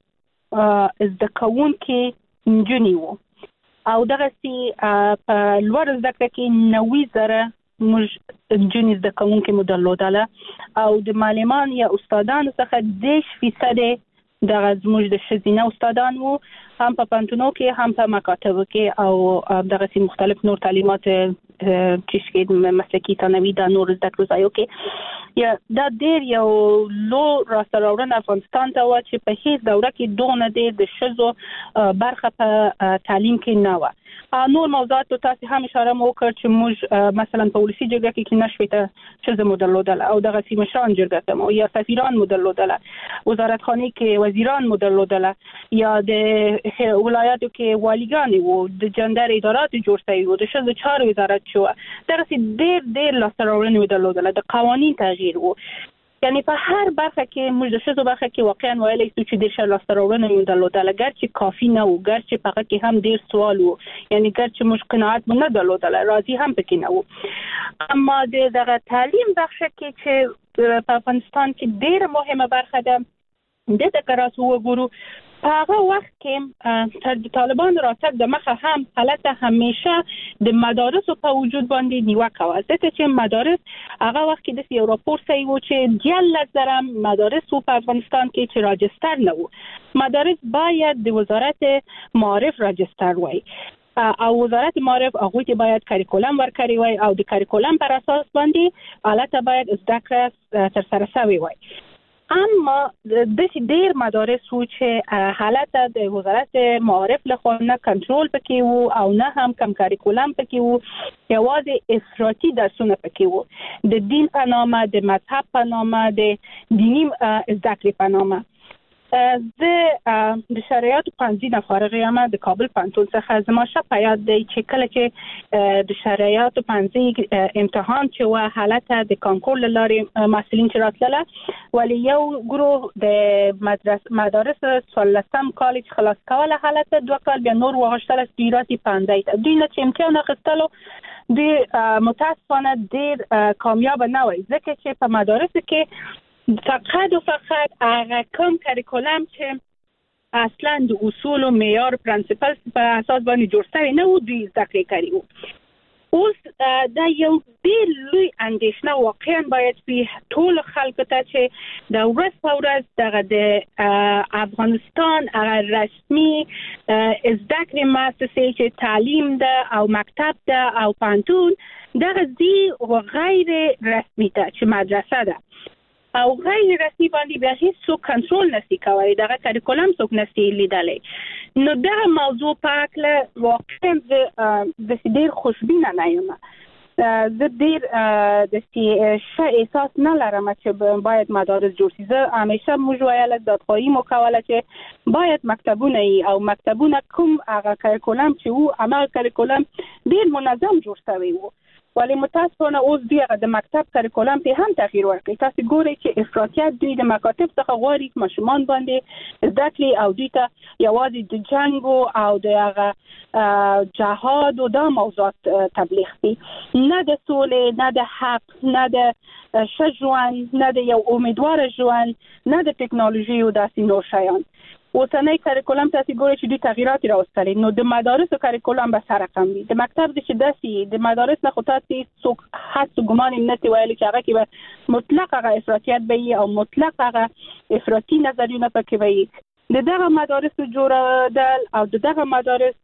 زده کوونکي نجونې وو او دغه سي په لوړ زده کړه کې نوي زره موږ نجونې زده کوونکي مو درلودله او د معلمان یا استادانو څخه دېرش فیصد دغه زموږ د ښځینه استادان وو هم په پوهنتونو کې هم په مکاتبو کې او دغه سي مختلف نور تعلیمات چې شکل مسلکي ثانوي د نور زده کړو ځایو کې یا دا ډیر یو لو راستراورن افغانستان ته و چې په هیڅ دوره کې دونه ډیر د ښځو برخه په تعلیم کې نه و نور موضوعات تاسو هم اشاره مو وکړ چې موږ مثلا په ولسی جرګه کې کې نشويته ښځو مدلودل او دغه سي مشران جرګه ته مو یا سفیران مدلودل وزارت خانه کې وزیران مدلودل یا د ولایتو کې والیګان وو د جندر ادارات جوړ شوی وو د ښځو چارو وزارت شو دغه سي ډیر ډیر لاستراورن مدلودل د قوانين تغییر وو یعنی په هر برخه کې موږ د ښځو برخه کې واقعا ویلای شو چې د شل لاستراورن مدلودل اگر چې کافي نه و ګر چې په کې هم ډیر سوال وو یعنی ګر چې موږ قناعت نه درلودل راضي هم پکې نه وو اما د دغه تعلیم برخه کې چې په افغانستان کې ډیر مهمه برخه ده د تکرار وګورو هغه وخت کې تر طالبان راتګ د مخه هم حالت همیشه د مدارس په وجود باندې نیوکه و ځکه چې مدارس هغه وخت کې د یو راپور سي و چې دیال زره مدارس په افغانستان کې چې راجستر نه و مدارس باید د وزارت معارف راجستر وای او وزارت معارف هغه ته باید کریکولم ورکړي وای او د کریکولم پر اساس باندې حالت باید زده کړه تر سره شوی وای اما د ډیر مدارس وو چې حالت د وزارت معارف له خوا نه کنټرول پکې وو او نه هم کم کریکولم پکې وو یوازې افراطي درسونه پکې وو د دین په نامه د مذهب په نامه د دینی زده کړې په نامه د شریعت پنځه نه فارغ یم د کابل پوهنتون څخه زما شپه یاد دی چې کله چې د شریعت پنځه امتحان چې و حالت د کانکور لارې مسلین چې راتله ولی یو ګروه د مدرسه مدارس ثالثم کالج خلاص کوله حالت دوه کال بیا نور وغشتل سپیراتی پنځه دوی نه چې امتحان اخیستلو د متاسفانه ډیر کامیاب نه وای ځکه چې په مدارس کې فقط و فقط هغه کم کریکولم چې اصلا د اصول و معیار پرنسپل په اساس باندې جوړ شوی نه و دوی ذکر کړی وو اوس دا یو ډېر لوی اندېښنه واقعا باید په ټول خلکو ته چې د ورځ په ورځ دغه د افغانستان هغه رسمي زده کړې مؤسسې چې تعلیم ده او مکتب ده او پوهنتون دغه دي غیر رسمي ته چې مدرسه ده او غیر رسمي باندې بیا هیڅ څوک کنټرول نشي کولی دغه کریکولم څوک نشي لیدلی نو دا موضوع په اړه واقعا د ډېر خوشبینه نه یم زه ډېر د ښه احساس نه لرم چې باید مدارس جوړ شي زه همیشه موږ ویل دادخواهي مو کوله چې باید مکتبونه وي او مکتبونه کوم هغه کریکولم چې وو هماغه کریکولم ډېر منظم جوړ شوی وو ولی متاسفانه اوس دیغه د مکتب کریکولم په هم تغییر ورکړي تاسو ګورئ چې افراطیت دوی د مکاتب څخه غواړي چې ماشومان باندې زده کړي او دوی ته یوازې د جنگ او د هغه جهاد او د موضوعات تبلیغ کړي نه د سولې نه د حق نه د ښه ژوند نه د یو امیدوار ژوند نه د ټکنالوژي او داسې نور شیان اوسنۍ کریکولم تاسو ګورئ چې دوی تغییرات راوستلي نو د مدارسو کریکولم به سره کم وي د مکتب د چې داسې د مدارس نه خو تاسو څوک حد ګمان نه کوي ویلي چې هغه کې به مطلق هغه افراطیت به وي او مطلق هغه افراطي نظریونه پکې وي د دغه مدارسو جوړېدل او د دغه مدارس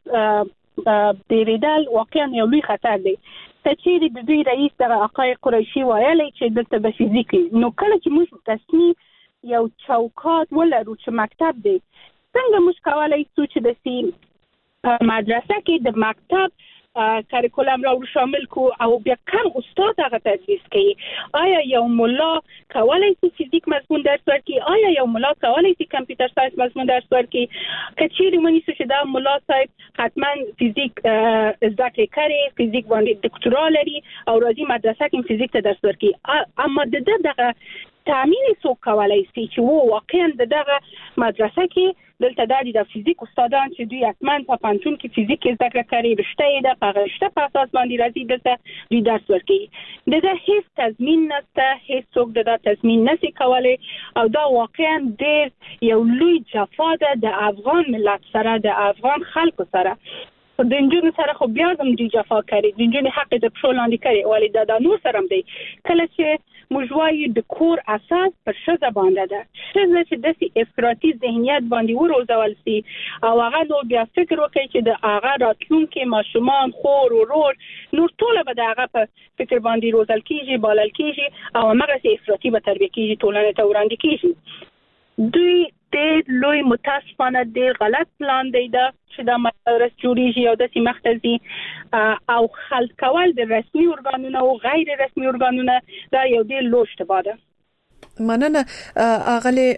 ډېرېدل واقعا یو لوی خطر دی چې د دوی رئیس دغه آقای قریشي ویلي چې دلته به فزیک نو کله چې موږ تصمیم یو چوکاټ ولرو چې مکتب دی څنګه موږ کولای شو چې د سی مدرسه کې د مکتب کریکولم را شامل کو او بیا کم استاد هغه تدریس کوي آیا یو مولا کولای شي فزیک مضمون درس ورکړي آیا یو مولا کولای شي کمپیوټر ساينس مضمون درس ورکړي کچېرې مونږ چې دا مولا صاحب حتما فزیک زده کړي فزیک باندې ډاکټرا لري او راځي مدرسه کې فزیک ته درس ورکړي اما د دغه تامین څوک کولای شي چې وو واقعا دغه مدرسه کې دلته د فزیک استادان چې دوی حتما په پانتون کې فزیک زده کړه کوي رشته ده په رشته په اساس باندې راځي دلته دوی درس ورکوي دغه هیڅ تضمین نشته هیڅ څوک دغه تضمین نشي کولای او دا واقعا ډېر یو لوی جفا ده د افغان ملت سره د افغان خلکو سره د انجونو سره خو بیا هم دی جفا کوي د انجونو حق د پښو لاندې کوي ولی دا د نور سره دی کله چې موږ وایو د کور اساس پر ښځه باندې ده ښځه چې د افراطي ذهنیت باندې وروزول شي او هغه نو بیا فکر وکړي چې د هغه راتلونکي ماشومان خور ورور نور ټول به د هغه په فکر باندې روزل کیږي بالل کیږي او هغه افراطي به تربیه کیږي ټولنه ته وړاندې کیږي دوی ډېر لوی متاسفانه ډېر غلط پلان دی دا چې دا مدارس جوړیږي او د سیمختزي او خلط کول د رسمي ارګانونو او غیر رسمي ارګانونو دا یو ډېر لوی اشتباه ده مننه اغلی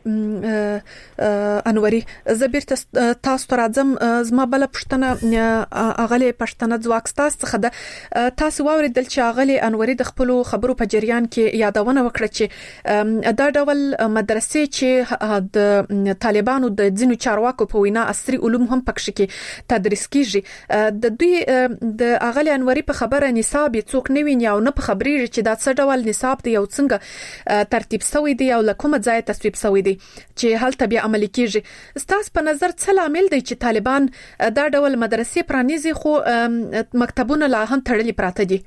انوري زبیر تاسو ته راځم زما بل پښتنه اغلی پښتنه ځواک تاسو څخه تاسو واوریدل چې اغلی انوري د خپل خبرو په جریان کې یادونه وکړه چې دا ډول مدرسې چې د طالبانو د ځینو چارواکو په وینا عصري علوم هم پکښ کې تدریس کیږي د دوی د اغلی انوري په خبره نصاب څوک نه ویني او نه په خبري چې دا څه ډول نصاب دی او څنګه ترتیب سوی دی او لکه ځای تصویب سوی دی چې هلته بیا عملي کیږي ستاسو په نظر څه لامل دی چې طالبان دا ډول مدرسې پرانیزي خو مکتبونه لا هم تړلي پراته دي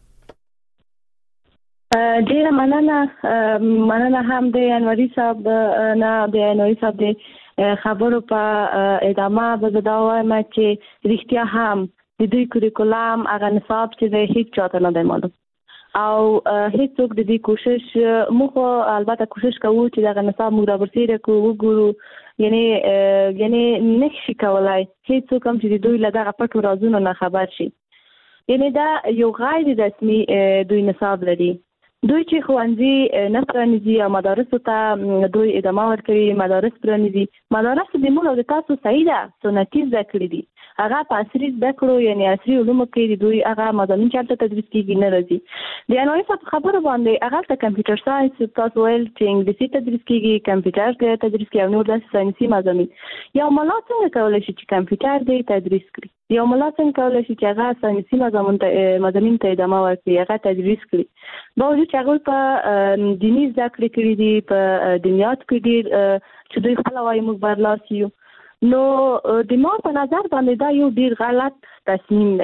ډیره مننه مننه هم د انوري صاحب نه د انوري صاحب د خبرو په ادامه به دا وایم چې رښتیا هم د دوی کوریکولم هغه نصاب چې د هیڅ چاته نه دی معلوم او هیڅوک د دې کوشش موږ البته کوشش کوو چې دا نصاب موږ راوړو کوو وګورو یعنی یعنی نشي کولای هیڅوک هم چې دوی له دغه پټو رازونو نه خبر شي یعنی دا یو غیر رسمي دوی نصاب لري دوی چې خوانځي نه پرانیزي او مدارس ته دوی ادامه ورکوي مدارس پرانیزي مدارس د موږ د تاسو صحیح ده سنتي ذکر دي هغه په عصري زده کړو یعنی عصري علومو کې دوی هغه مضامین چې تدریس کیږي نه راځي د انوري صاحب خبره باندې هغه ته کمپیوټر ساينس تاسو ویل چې انګلیسي تدریس کیږي کمپیوټر کې تدریس کیږي او نور د ساينسي مضامین یو مولا څنګه کولای شي چې کمپیوټر دی تدریس کړي یو مولا څنګه کولای شي چې هغه ساينسي مضامین ته مضامین ته ادامه ورکړي هغه تدریس کړي باوجود چې هغه په دیني زده کړې کړې دي په دنیات کې دي چې دوی خپل وايي موږ برلاسي یو نو د ما په نظر باندې دا یو ډیر غلط تصمیم دی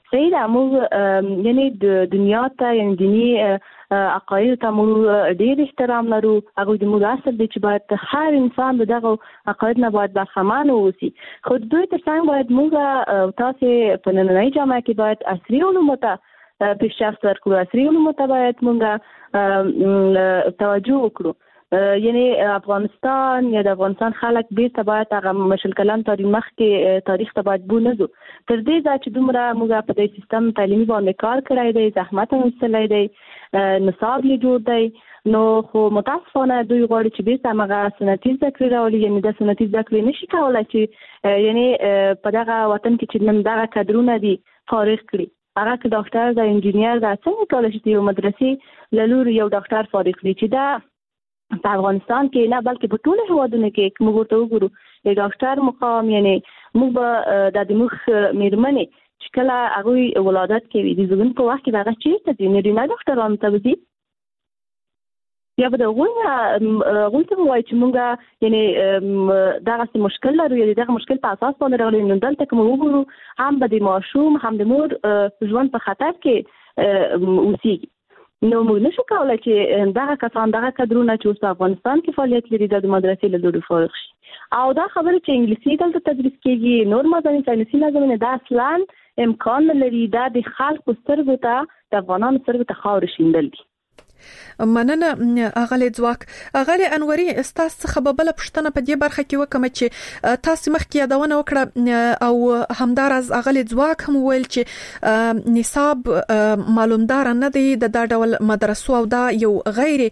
صحیح ده. موږ یعنی د دنیا ته یعنی دینی عقاید ته موږ ډیر احترام لرو. هغه د موږ اصل دی چې باید هر انسان دغه عقاید نه باید برخمن اوسي. خو د دوی ترڅنګ باید موږ تاسو په نننۍ جامعه کې باید عصري علومو ته پیشرفت ورکړو. عصري علومو ته باید موږ توجه وکړو. یعنی افغانستان یا د افغانستان خلک بیرته باید هغه مشل کلام تاریخ مخکې تاریخ ته باید بونځو. تر دې ځکه چې دومره موږ په دې سیستم تعلیمي باندې کار کړی دی، زحمت هم وستلی دی، نصاب یې جوړ دی، نو خو متاسفانه دوی غواړي چې بیرته هغه سنتي زده کړې راولي. یعنی د سنتي زده کړې نشي کولی چې یعنی په دغه وطن کې چې نن دغه کادرونه دي فارغ کړي. هغه که ډاکټر دا انجینیر دا څنګه کولی شي یو مدرسې له لوري یو ډاکټر فارغ کړي چې دا په افغانستان کې نه بلکې په ټولو هېوادونو کې موږ ورته وګورو د ډاکټر مقام. یعنی موږ به د موږ میرمنې چې کله هغوی ولادت کوي د زیږون په وخت کې به هغه چېرته ځي؟ نارینه ډاکټرانو ته به ځي یا به د هغوی هغوی ته ووایي چې موږ یعنی دغسې مشکل لرو یا د دغه مشکل په اساس باندې راغلي. نو دلته که موږ وګورو هم به د ماشوم هم د مور ژوند په خطر کې اوسېږي. نو موږ نشو کولی چې دغه کسان دغه کادرونه چې اوس په افغانستان کې فعالیت لري د مدرسې له لوري فارغ شي. او دا خبره چې انګلیسي دلته تدریس کېږي، نور مضامین ساینسي مضامین، دا اصلا امکان نه لري. دا د خلکو سترګو ته د افغانانو سترګو ته خاورې شیندل دي. مننه اغلی ځواک. اغلی انوري استاس څخه به بل پښتنه په دې برخه کې وکم چې تاسو مخکې یادونه وکړه او همدارز اغلی ځواک هم ویل چې نصاب معلومدار نه دی د دا ډول مدرسو او دا یو غیر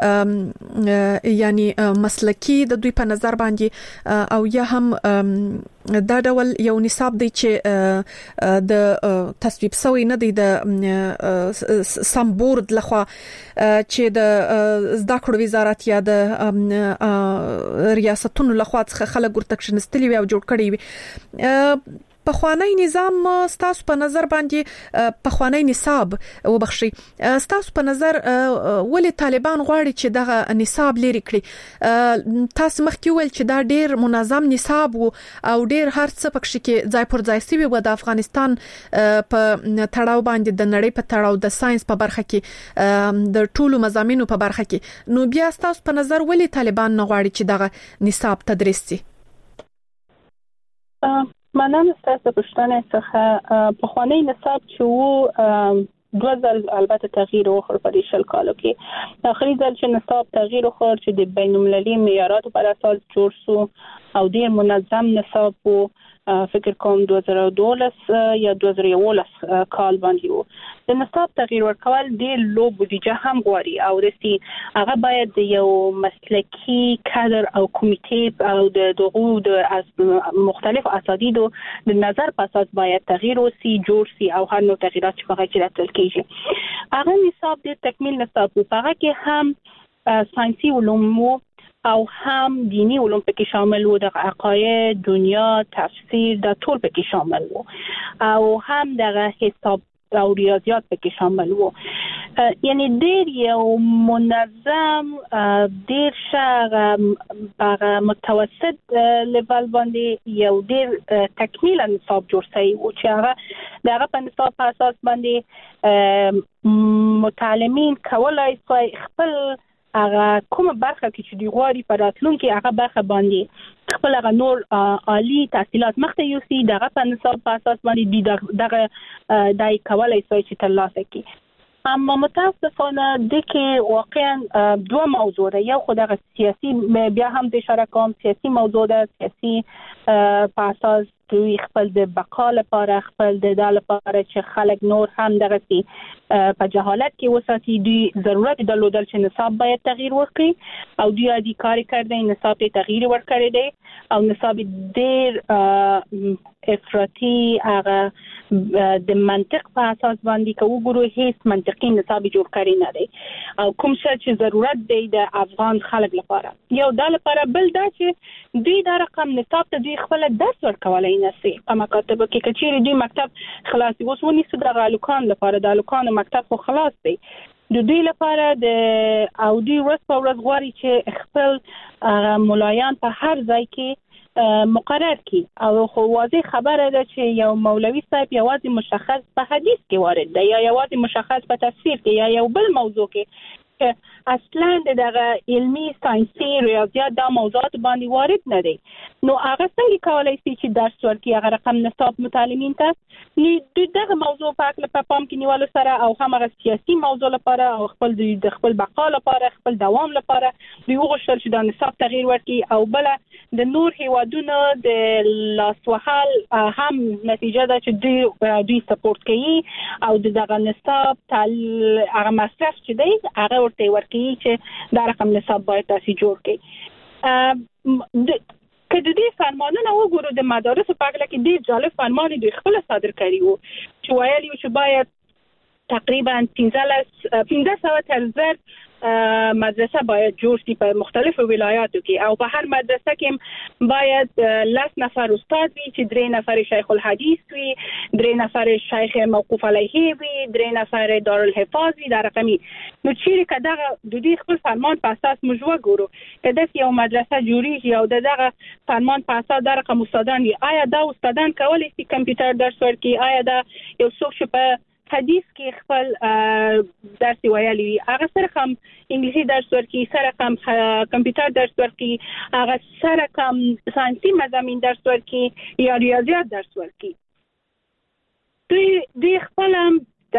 یعنی مسلکی د دوی په نظر باندې او یا هم دا ډول یو نصاب دی چې د تصویب شوی نه دی د سم بورد لخوا چې د زده کړو وزارت یا د ریاستونو لخوا څخه خلک ورته کښنستلي وي او جوړ کړي وي. پخوانی نظام ستاسو په نظر باندې پخوانی نصاب وبخشي ستاسو په نظر ولې طالبان غواړي چې دغه نصاب لري کړي؟ تاسو مخکې ویل چې دا ډیر منظم نصاب وو او ډیر هر څه پکې کې ځای پر ځای سوي و د افغانستان په تړاو باندې د نړۍ په تړاو د ساينس په برخه کې د ټولو مضامینو په برخه کې. نو بیا ستاسو په نظر ولې طالبان نه غواړي چې دغه نصاب تدریس شي؟ مننه ستاسو پوښتنې څخه. پخوانی نصاب چې وو دوه ځل البته تغییر وکړ په دې شل کالو کې. اخري ځل چې نصاب تغییر وکړ چې د بین المللي معیاراتو پر اساس جوړ شو او ډیر منظم نصاب وو. فکر کوم دوه زره و دولس یا دوه زره و یوولس کال باندې وو. د نصاب تغییر ورکول ډیر لو بودیجه هم غواړي او رسي هغه باید د یو مسلکی کادر او کمیټې او د دغه د مختلف اساتیدو د نظر په اساس باید تغییر وسی جوړ سي او هر نوع تغییرات چې هغه کې راتل کیږي. هغه نصاب د تکمیل نصاب په هغه کې هم ساينسي علوم او هم دینی علوم پکې شامل وو، د عقاید، دنیا، تفسیر د ټول پکې شامل وو او هم د حساب او ریاضیات پکې شامل وو. یعنی ډیر یو منظم ډیر شغه متوسط لیول باندې یو ډیر تکمیل نصاب جوړ شوی و چې هغه دغه په نصاب په اساس باندې متعلمین کولای شي خپل هغه کومه برخه کې چې دی غواړي په راتلونکي هغه برخه باندې خپل هغه نور عالی تحصیلات مخته یوسي دغه په نصاب په اساس باندې دغه دای کولای شي چې ترلاسه کړي. اما متاسفانه د کې واقعا دوه موضوع ده. یو خو دغه سیاسي بیا هم د اشاره کوم سیاسي موضوع ده. سیاسي په اساس دوی خپل د بقا لپاره خپل د دال لپاره چې خلک نور هم دغه سي په جهالت کې وساتي دوی ضرورت درلودل چې نصاب باید تغییر وکړي او دوی ادي کاری کړی نصاب ته تغییر ورکړی دی او نصاب ډېر افراطي هغه د منطق په اساس باندې کوو ګورو هیڅ منطقي نصاب جوړ کړی نه دی او کوم څه چې ضرورت دی د افغان خلک لپاره یو د لپاره بل دا چې دوی دا رقم نصاب ته دوی خپل درس ورکولای نه سي په مکاتب کې کچېری دوی مکتب خلاص اوس ونی څه د غالکان لپاره د غالکان مکتب خو خلاص دی د دوی لپاره د او دوی ورځ په ورځ غواړي چې خپل ملایان په هر ځای کې مقرر کی او خو واضح خبره ده چې یو مولوی صاحب یوازې مشخص په حدیث کې وارد دی یا یوازې مشخص په تفسیر کې یا یو بل موضوع کې اصلا دغه علمی ساينسي ریاضیات د موضوعات باندې وارد نه دي نو هغه څنګه کولای شي چې درس ورکړي هغه رقم نصاب متعلمین ته نو دغه موضوع په اړه په پام کې نیول سره او هغه سیاسي موضوع لپاره او خپل د خپل بقا لپاره خپل دوام لپاره دوی وغوښتل چې د نصاب تغییر ورکړي او بل د نور هیوادونو د لاسوهل هم نتیجه ده چې دوی دوی سپورټ کوي او دغه نصاب تل هغه مصرف چې دی هغه ورته ورکړي چې دا رقم نصاب باید تاسو جوړ کړئ که د دې فرمانونه وګورو د مدارس په اړه کې ډېر جالب فرمان دوی خپل صادر کړی وو چې ویلي چې باید تقریبا پنځه سوه تر زر مدرسه باید جوړ شي په مختلفو ولایاتو کې او په هر مدرسه کې باید لس نفر استاد وي چې درې نفر شیخ الحدیث وي درې نفر شیخ موقوف علیه وي درې نفر دارالحفاظ وي دا رقمي نو چیرې که دغه د دې خپل فرمان په اساس موږ وګورو که داسې یو مدرسه جوړیږي او د دغه فرمان په اساس دا رقم استادان وي آیا دا استادان کولی شي کمپیوټر درس ورکړي آیا دا یو څوک چې په حدیث کې خپل درس ویلي وي هغه سره هم انګلیسي درس ورکړي سره هم کمپیوټر درس ورکړي هغه سره هم ساينسي مضامین درس ورکړي یا ریاضیات درس ورکړي دوی دوی خپل هم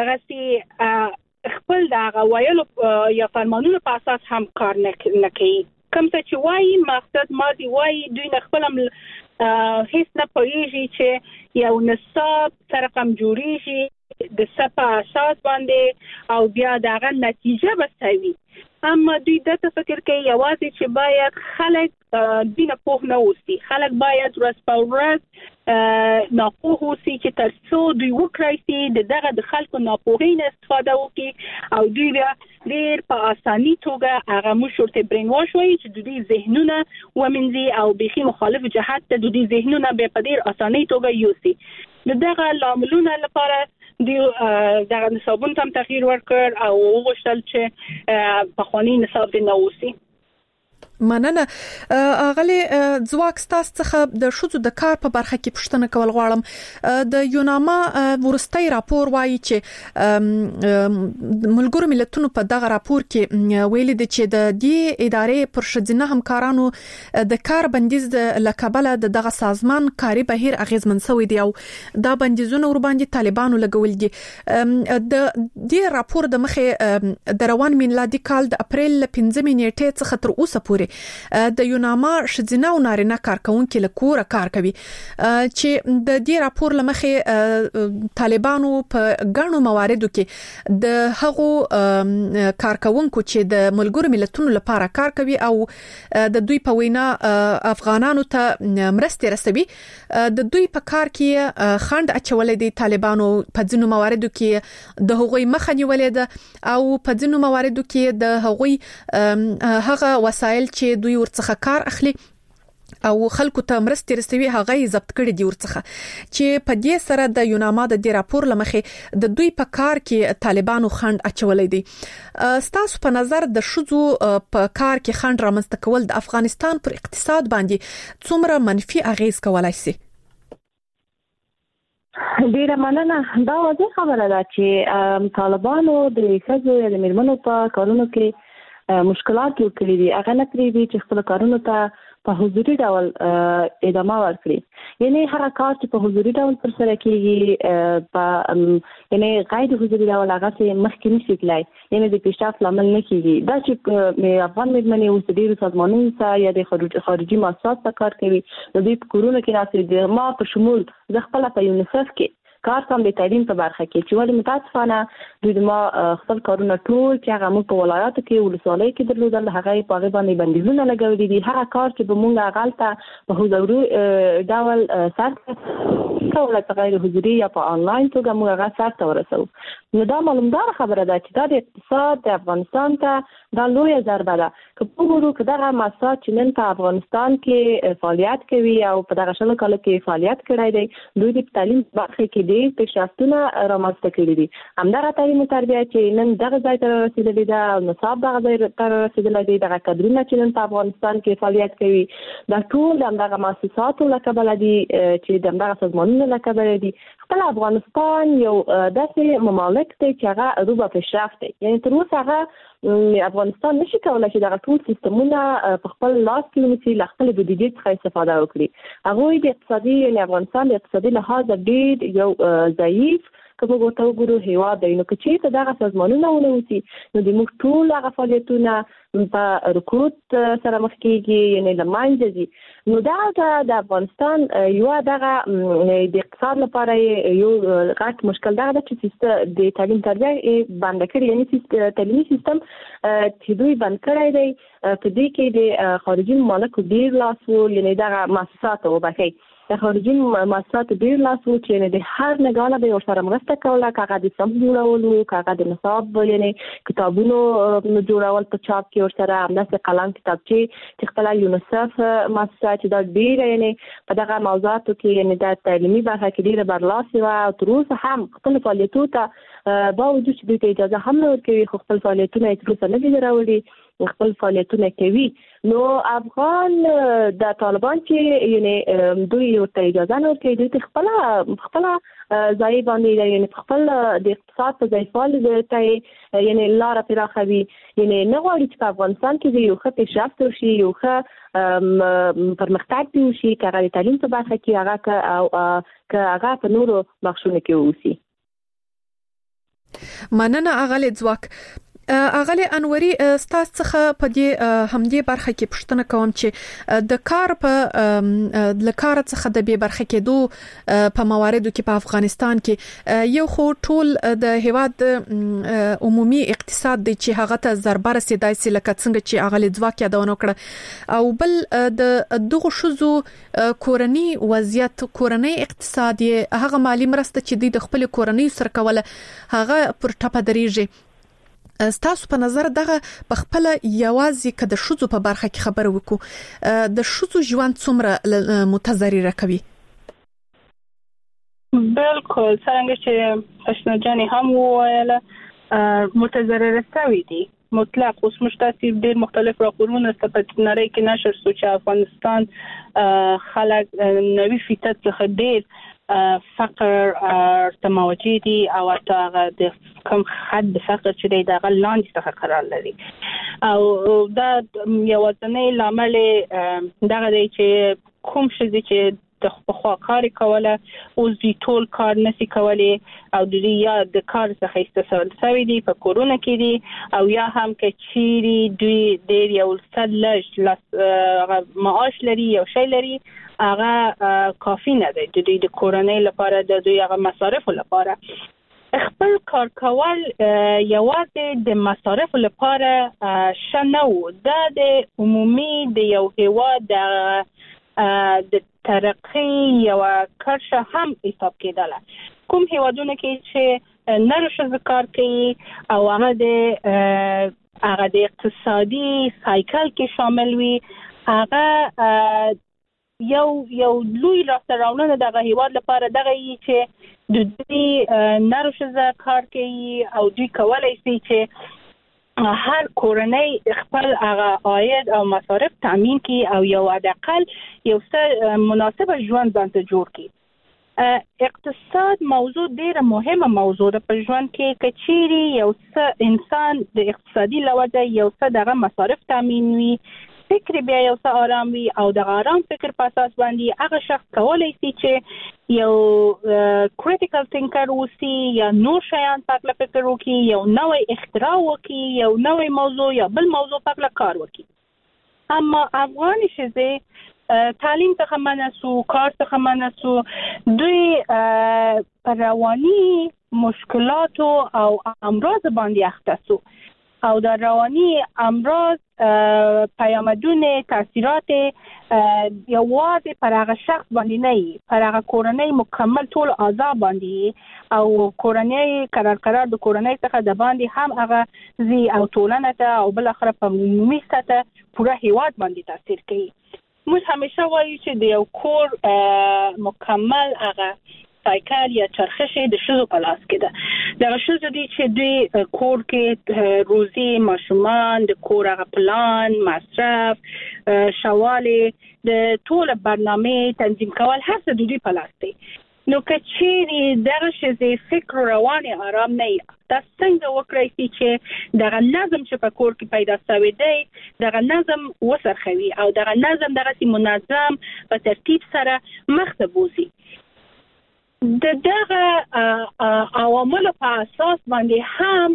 دغه خپل دغه ویلو یا فرمانونو په اساس هم کار نه کوي کوم څه چې وایي مقصد ماضي وایي دوی نه خپل هم هیڅ نه پوهیږي چې یو نصاب سره هم جوړیږي د صفه اساس باندې او بیا دغه نتیجه بسوي اما دوی د فکر کوي یوازې چې باید خلک دینه پوه نه اوسي خلک باید ورځ په ورځ ناپوه اوسي چې تر څو دوی وکړي چې دغه د خلکو ناپوهۍ نه استفاده وکړي او دوی بیا ډېر په اساني توګه هغه مشورته برین واش وایي چې دوی ذهنونه ومنځي او بيخي مخالف جهات ته دوی ذهنونه به په ډېر اساني توګه یوسي دغه لاملونه لپاره دی دغه نصابون تم تغییر ورکړ او وغوښتل چې په خواني نصاب دی نووسی مننه اغلی ځواک ستاسو څخه د شوزو د کار په برخه کې پوښتنه کول غواړم د یوناما ورستۍ راپور وایي چې ملګرو ملتونو په دغه راپور کې ویلي دي چې د دې ادارې پر شذینه همکارانو د کار بندیز د لکبله د دغه سازمان کاری بهیر اغیزمن شوی دی او دا بندیزونه ور باندې طالبانو لګول دي د دې راپور د مخه د روان میلادي کال د اپریل پنځمې نیټې څخه تر اوسه پورې د یوناما شذینه او نارینه کارکونکو له کوره کار کوي چې د دې راپور لمخه طالبانو په غنو مواردو کې د هغو کارکونکو چې د ملګرو ملتونو لپاره کار کوي او د دوی په وینا افغانانو ته مرستې رسوي د دوی په کار کې خند اچولې دي طالبانو په ځینو مواردو کې د هغوی مخه نیولې ده او په ځینو مواردو کې د هغوی هغه وسایل چې دوی ورڅخه کار اخلي او خلکو ته مرستې رسوي هغه ضبط کړي دي ورڅخه چې په دې سره د یوناما د دې راپور لمخې د دوی په کار کې طالبانو خند اچولې دي ستاسو په نظر د شذو په کار کې خند رامنځته کول د افغانستان پر اقتصاد باندې څومره منفي اغیز کولای شي ډیره مننه دا واضح خبره ده چې طالبانو د ښځو یا د میرمنو په کارونو کې مشکلات جوړ کړي دي هغه نه پریږدي چې خپل کارونو ته په حضوري ډول ادامه ورکړي یعنی هر کار چې په حضوري ډول پر سره کیږي په یعنی غیر حضوري ډول هغه چې مخکې نشي تلای یعنی د پیشرفت لامل نه کیږي دا چې افغان مېرمنې اوس ډېر سازمانونو سره یا د خارجي مؤسسات سره کار کوي د دې په کورونو کې ناسې د ما په شمول د خپل په یونیسف کې کار کوم د تعلیم په برخه کې چې ولې متاسفانه دوی ما خپل کارونه ټول چې هغه مو په ولایاتو کې ولسوالۍ کې درلودل هغه په هغه باندې بندیزونه لګولي دي هغه کار چې به مونږه غلطه په حضوري ډول سات کوله په غیر حضوري یا په انلاین توګه موږ هغه سات ورسو نو دا معلومدار خبره ده چې دا د اقتصاد د افغانستان ته دا لوی ضربه ده که په ګورو کې دغه مؤسسات چې نن په افغانستان کې فعالیت کوي او په دغه شل کال کې فعالیت کړی دی دوی د تعلیم برخه کې ډېر پیشرفتونه رامنځته کړي دي. همدغه تعلیم او تربیه چې نن دغه ځای ته رسیدلې ده او نصاب دغه ځای ته رسیدلی دی، دغه کادرونه چې نن په افغانستان کې فعالیت کوي، دا ټول د همدغه مؤسساتو له کبله دي چې د همدغه سازمانونو له کبله دي. خپل افغانستان یو داسې ممالک دی چې هغه روبه پیشرفت دی، یعنی تر اوسه هغه افغانستان نشي کولای چې دغه ټول سیستمونه په خپل لاس کې ونیسي، له خپل بودیجې څخه استفاده وکړي. هغوی د اقتصادي یعنی افغانستان د اقتصادي لحاظ ډېر یو ضعیف که موږ ورته وګورو هیواد دی، نو که چېرته دغه سازمانونه ونه اوسي نو د موږ ټول هغه فعالیتونه په رکود سره مخ کېږي، یعنی له منځه ځي. نو دغه د افغانستان یوه دغه د اقتصاد لپاره یو غټ مشکل دغه ده چې د تعلیم تربیه یې بنده کړې، یعنی تعلیمي سیستم چې دوی بند کړی دی په دې کې د خارجي ممالکو ډېر لاس و، یعنی دغه مؤسسات وبخښئ د خارجي مؤسساتو ډېر لاس و چې د هر نګاله به یې ورسره مرسته کوله، که هغه د صنف جوړولو، که هغه د نصاب یعنی کتابونو جوړول په چاپ کې ورسره، همداسې قلم کتابچې چې خپله یونیسف مؤسسه چې دا ډېره یعنی په دغه موضوعاتو کې یعنی د تعلیمي برخه کې ډېره برلاسې وه او تر اوسه هم خپلو فعالیتونو ته باوجود چې دوی ته اجازه هم نه ورکوي، خو خپل فعالیتونه یې تر اوسه نه دي راوړي، خپل فعالیتونه کوي. نو افغان د طالبان چې یعنی دوی ورته اجازه نه ورکوي، دوی ته خپله خپله ځای باندې یعنی خپل د اقتصاد په ځای فعال ته یعنی لاره پراخوي، یعنی نه غواړي چې په افغانستان کې یو ښه پیشرفت وشي، یو ښه پرمختګ وشي، که هغه د تعلیم په برخه کې هغه او که هغه په نورو بخشونو کې ووسي. مننه اغلی ځواک. اغلی انوري ستاسو څخه په دې همدې برخه کې پوښتنه کوم چې د کار په لکار څخه د به برخه کې دوه په مواردو کې په افغانستان کې یو خو ټول د هیواد عمومي اقتصاد دی چې هغه ته ضربه رسیدای سي لکه څنګه چې اغلی ځواک یادونه کړه، او بل د دغه شذو کورنی وضعیت کورنی اقتصادي هغه مالی مرسته چې د خپل کورنی سره کوله هغه پر ټاپه درېږي. ستاسو په نظر دغه په خپل یوازې که د شذو په برخه کې خبره وکړو د شذو ژوند څومره متضرر کوي؟ بالکل څنګه چې پښتنه جاني هم وویل متضرر شوی دي مطلق. اوس مشتاتی ډېر مختلف راپورونه په نړۍ کې نشر شو چې افغانستان خلک نوي فیصد څخه ډېر فقر تموجي دي او هغه د کوم حد فقر چې دی دغه لاندې څخه قرار لري، او دا یوازینی لامل دغه دی چې کوم شي چې د خپل کار کوله اوس دی ټول کار نشي کولی او د یا د کار څخه استفاده شوی دی په کورونا کې دی، او یا هم کې چیري دوی ډیر یو صد لږ معاش لري یو شی لري هغه کافی نه دی د دوی د کورنۍ لپاره، د دوی هغه مصارف لپاره. خپل کار کول یوازې د مصارف لپاره شنه و، دا د عمومي د یو هیواد د ترقی یو کرشه هم حساب کېدله. کوم هیوادونه کې چې نر ښځې کار کوي او هغه د هغه د اقتصادي سایکل کې شامل وي، هغه یو یو لوی لاسته راوړنه دغه هیواد لپاره دغه یي چې د دوی نر ښځې کار کوي او دوی کولی شي چې هر کورنۍ خپل هغه عاید او مصارف تامین کړي او یو حداقل یو څه مناسب ژوند ځانته جوړ کړي. اقتصاد موضوع ډیره مهمه موضوع ده په ژوند کې، که چیرې یو څه انسان د اقتصادي لوجه یو څه دغه مصارف تامین وي، فکر بیا یو څه آرام وي او د آرام فکر په اساس باندې هغه شخص کولی شي چې یو کریټیکل تینکر اوسي یا نور شیان په اړه فکر وکړي، یو نوې اختراع وکړي، یو نوې موضوع یا بل موضوع په اړه کار وکړي. اما افغان ښځې تعلیم څخه منع سو، کار څخه منع سو، دوی پر رواني مشکلاتو او امراض باندې اخته سو او د رواني امراض پیامدونه تاثیرات یوازې پر هغه شخص باندې نه وي، پر هغه کورنۍ مکمل ټول اعضا باندې او کورنۍ قرار قرار د کورنۍ څخه د باندې هم هغه زی او ټولنه ته او بل اخر په عمومي سطح پوره هیواد باندې تاثیر کوي. موږ همیشه وایو چې د یو کور مکمل هغه سایکل یا چرخش د شذو په لاس کې ده. دا شذو دي چې دوی کور کې روزي ماشومان د کور غ پلان مصرف شواله د ټول برنامه تنظیم کول هر څه د دوی په لاس دی. نو کچېری دغه شې فکر رواني آرام نه دا څنګه وکړای شي چې دغه نظم چې په کور کې پیدا شوی دی دغه نظم وسرخوي او دغه نظم دغه منظم په ترتیب سره مخ ته بوزي. د دغه عوامل په اساس باندې هم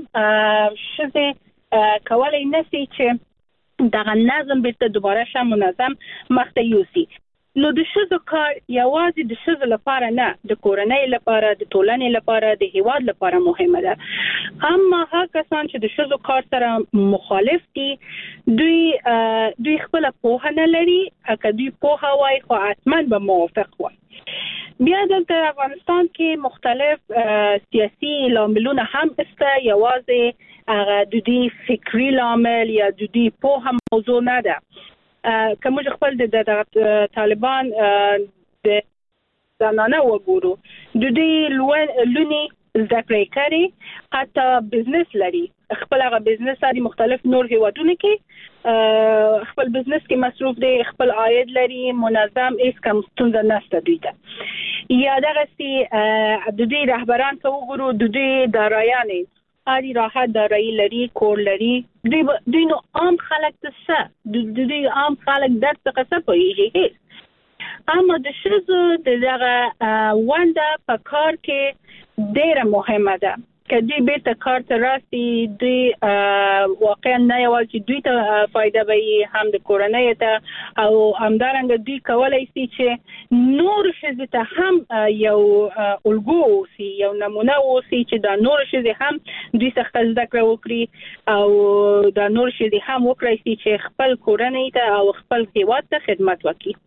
شې کولای نشي چې دغه نظم بیرته دوباره شم منظم مخ ته یوسي. نو د شذو کار یوازې د شذو لپاره نه د کورنۍ لپاره د ټولنې لپاره د هیواد لپاره مهمه ده. اما هغه کسان چې د شذو کار سره مخالف دي دوی دوی خپل پوهه نه لري اګه دوی پوهه وای خو حتما به موافق وای. بیا دلته افغانستان کې مختلف سیاسي لاملونه هم است یوازې هغه د دې فکری لامل یا د دې پوهه موضوع نه ده. کوم چې خپل د طالبان د زنانه وګورو د دې لونی ذکر کړي حتی بزنس لري خپل هغه بزنس لري مختلف نور هیوادونه کې خپل بزنس کې مصروف دي خپل عاید لري منظم هیڅ کوم ستونزه نشته دوی ته یا دغه سي د دې رهبران ته وګورو د دې دارایانه آری راحت دارایی لري کور لري دوی دوی نو عام خلک څه د دوی عام خلک درس څه پوهیږي اما د شذو دغه ونده په کار کې ډیره مهمه ده که دوی بیرته کار ته راسي دوی واقعا نه یوازې دوی ته فایده به هم د کورنۍ ته او همدارنګه دوی کولای شي چې نور شذو ته هم یو الګو اوسي یو نمونه اوسي چې دا نور شذو هم دوی څخه زده کړه وکړي او دا نور شذو هم وکړي چې خپل کورنۍ ته او خپل هیواد ته خدمت وکړي.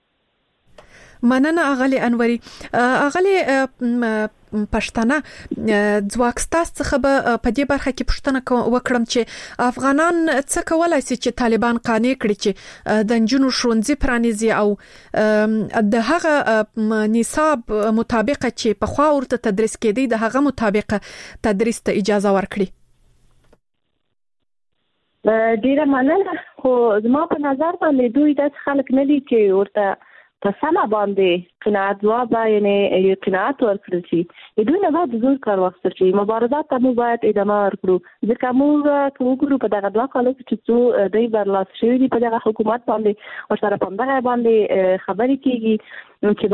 مننه اغلی انوري. اغلی پښتنه ځواکستاس څخه به په دې برخه کې پښتنه وکړم چې افغانان څه کولای شي چې طالبان قانع کړي چې د جنونو شونځي پرانیزي او د هغه نصاب مطابق چې په خوا ورته تدریس کېدی د هغه مطابق تدریس ته اجازه ورکړي. ډیره مننه خو زما په نظر باندې دوی د خلک نه دي چې ورته په سمه باندې قناعت جواب یعنی قناعت ورکړي چې دوی نه باید زور کار واخیستل شي مبارزات ته مو باید ادامه ورکړو ځکه موږ وګورو په دغه دوه کالو کې چې دوی برلاس شوي دي په دغه حکومت باندې او سره په دغه باندې خبرې کیږي چې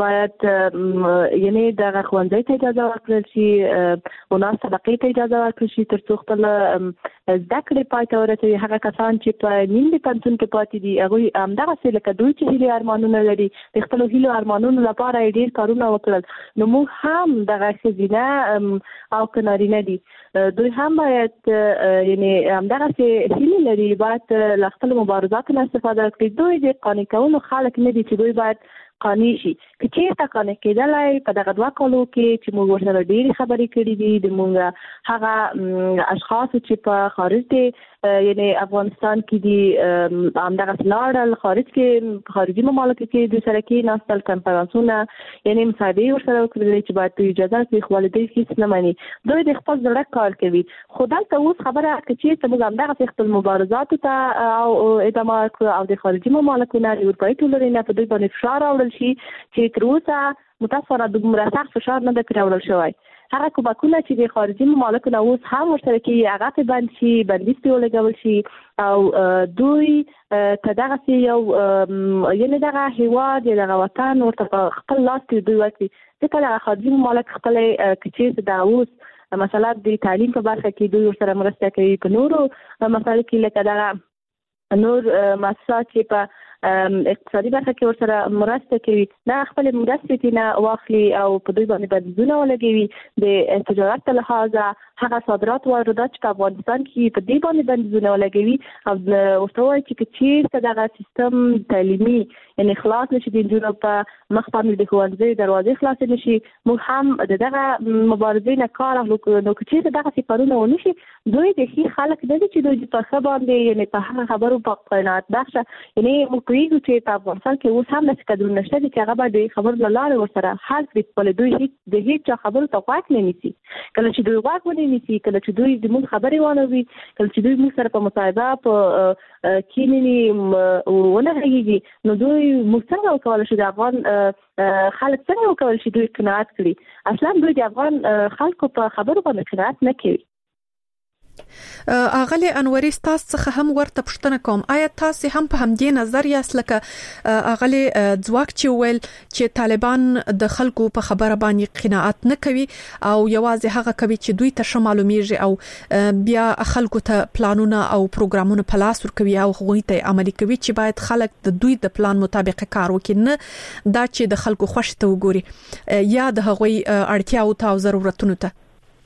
باید یعنی دغه خوندې ته اجازه ورکړل شي او ناس طبقه ته اجازه ورکړل شي ترڅو خپل زده کړې پای ته ورسوي. هغه کسان چې په نیم د پنځون کې پاتې دي هغه همدغه څه لکه دوی چې هیله ارمانونه لري د خپل هیله ارمانونو لپاره ډیر کارونه وکړل نو موږ هم دغه خزینه او کنارینه دي دوی هم باید یعنی همدغه څه هیله لري باید له خپل مبارزات نه استفاده وکړي. دوی د قانع کولو خلک نه دي چې دوی باید قانع شي که چیرته قانع کېدلای په دغه دوه کالو کې چې موږ ورسره ډېرې خبرې کړې دي د موږ هغه اشخاص چې په خارج دي یعنی افغانستان کې دي همدغه لاړل خارج کې خارجي ممالکو کې د سره کې ناستل کنفرانسونه یعنی مصاحبې ورسره وکړل چې باید اجازه کې خپلې هیڅ نه مانی دوی د خپل زړه کار کوي. خدای ته اوس خبره چې ته موږ همدغه خپل مبارزات ته او ادامه او د خارجي ممالکو نه ورپای ټولري نه په دوی باندې فشار راوړل شي چې تر اوسه متاسفانه د مرسته فشار نه د کراول شوی هغه کومکونه چې د خارجي ممالکو نه اوس هم ورسره کې هغه بند شي بندیز په لګول شي او دوی ته دغه یو یعنی دغه هیواد دغه وطن ورته خپل لاس کې دوی وکړي ځکه هغه خارجي ممالک خپل کچې د اوس مثلا د تعلیم په برخه کې دوی ورسره مرسته کوي په نورو مسایلو کې لکه دغه نور مؤسسات چې په اقتصادي برخه کې ورسره مرسته کوي دا خپل مرستې نه واخلي او په دوی باندې بندیزونه ولګوي د تجارت له لحاظه هغه صادرات واردات چې په افغانستان کې په دې باندې بندیزونه ولګوي او ورته وایي چې چیرته دغه سیستم تعلیمي یعنی خلاص نشي د جنونو په مخ باندې د ښوونځي دروازې خلاص نشي موږ هم دغه مبارزې نه کار اخلو نو چې دغه سفرونه ونشي دوی د هي خلک د دې چې دوی په خبر باندې یعنی په هغه خبرو په قناعت بخښه یعنی موږ پوهیږو چې په افغانستان کې اوس هم د کډو نشته چې هغه به د خبر لاله ورسره حل کړي په دوی هیڅ د هیڅ خبرو ته غوږ نه نیسي. کله چې دوی غوږ ونه نیسي، کله چې دوی د موږ خبرې ونه وي، کله چې دوی موږ سره په مصاحبه په کینی ونه هیږي، نو دوی موږ څنګه وکولای شو د افغان خلک څنګه وکولای شي دوی قناعت کړي؟ اصلا دوی د افغان خلکو په خبرو باندې قناعت نه کوي. اغلی انوري تاسو څخه هم ورته پوښتنه کوم، آیا تاسو هم په همدې نظر یاست لکه اغلی ځواک چې ویل چې طالبان د خلکو په خبره باندې قناعت نه کوي او یوازې هغه کوي چې دوی ته شمالومیږي او بیا خلکو ته پلانونه او پروګرامونه په لاس ورکوي او هغوی ته عملي کوي چې باید خلک د دوی د پلان مطابق کار وکړي، نه دا چې د خلکو خوښ ته وګوري یا د هغوی اړتیاو ته او ضرورتونو ته.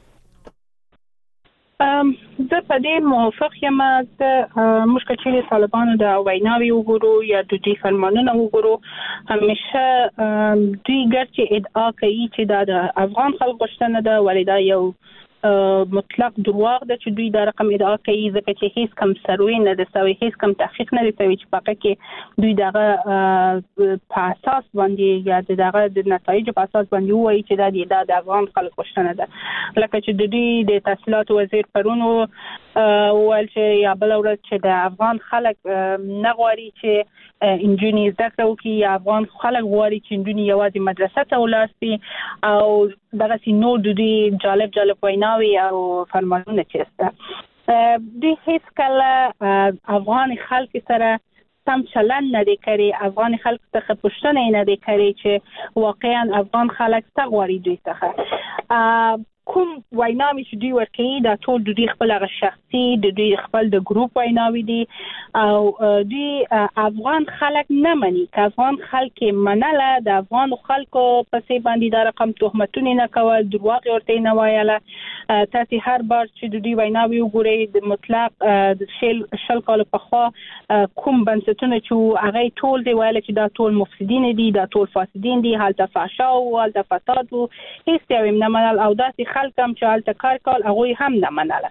ام زه په دې موافق یم چې مشکل چې طالبانو د ویناوي وګورو یا د دې فرمانونو وګورو، همیشه دوی ګرځي ادعا کوي چې دا د افغان خلکو غوښتنه ده، ولې دا یو مطلق دروغ ده چې دوی دا رقم ادعا کوي، ځکه چې هیڅ کم سروي نه ده سوی، هیڅ کم تحقیق نه دی سوی چې په حقیقت کې دوی دغه په اساس باندې یا دغه د نتایج په اساس باندې وایي چې دا د افغان خلکو غوښتنه ده. لکه چې د دوی د تحصیلات وزیر پرونو ویل چې یا بل ورځ چې د افغان خلک نه غواړي چې انجونی زده کړه وکړي، یا افغان خلک غواړي چې انجونی یوازې مدرسه ته ولاړ شي، او دغه سي نور د دې جالب جالب ویناوي او فرمانونه چېسته. دوی هیڅ کله افغان خلک سره سم چلن نه دی کړی، افغان خلک څخه پوښتنه نه دی کړی چې واقعا افغان خلک څه غواړي دوی څخه. کوم ویناوي چې دوی ورکوي دا ټول د دوی خپل شخصي د دوی خپل د ګروپ ویناوي دي او دوی افغان خلک نه مني. که افغان خلک منله د افغان خلکو پسې باندې دا رقم تهمتونه نه کول، دروغ ورته نه وایله. تاسو هر بار چې د دوی ویناوي وګورئ د مطلق د شل شل کال په خوا کوم بنسټونه چې هغه ټول دی ویل چې دا ټول مفسدين دي، دا ټول فاسدين دي، حالت فحشا او حالت فساد او هیڅ یو نه منل، او داسې خلکم چې حالت کار کول هغه هم نه منله.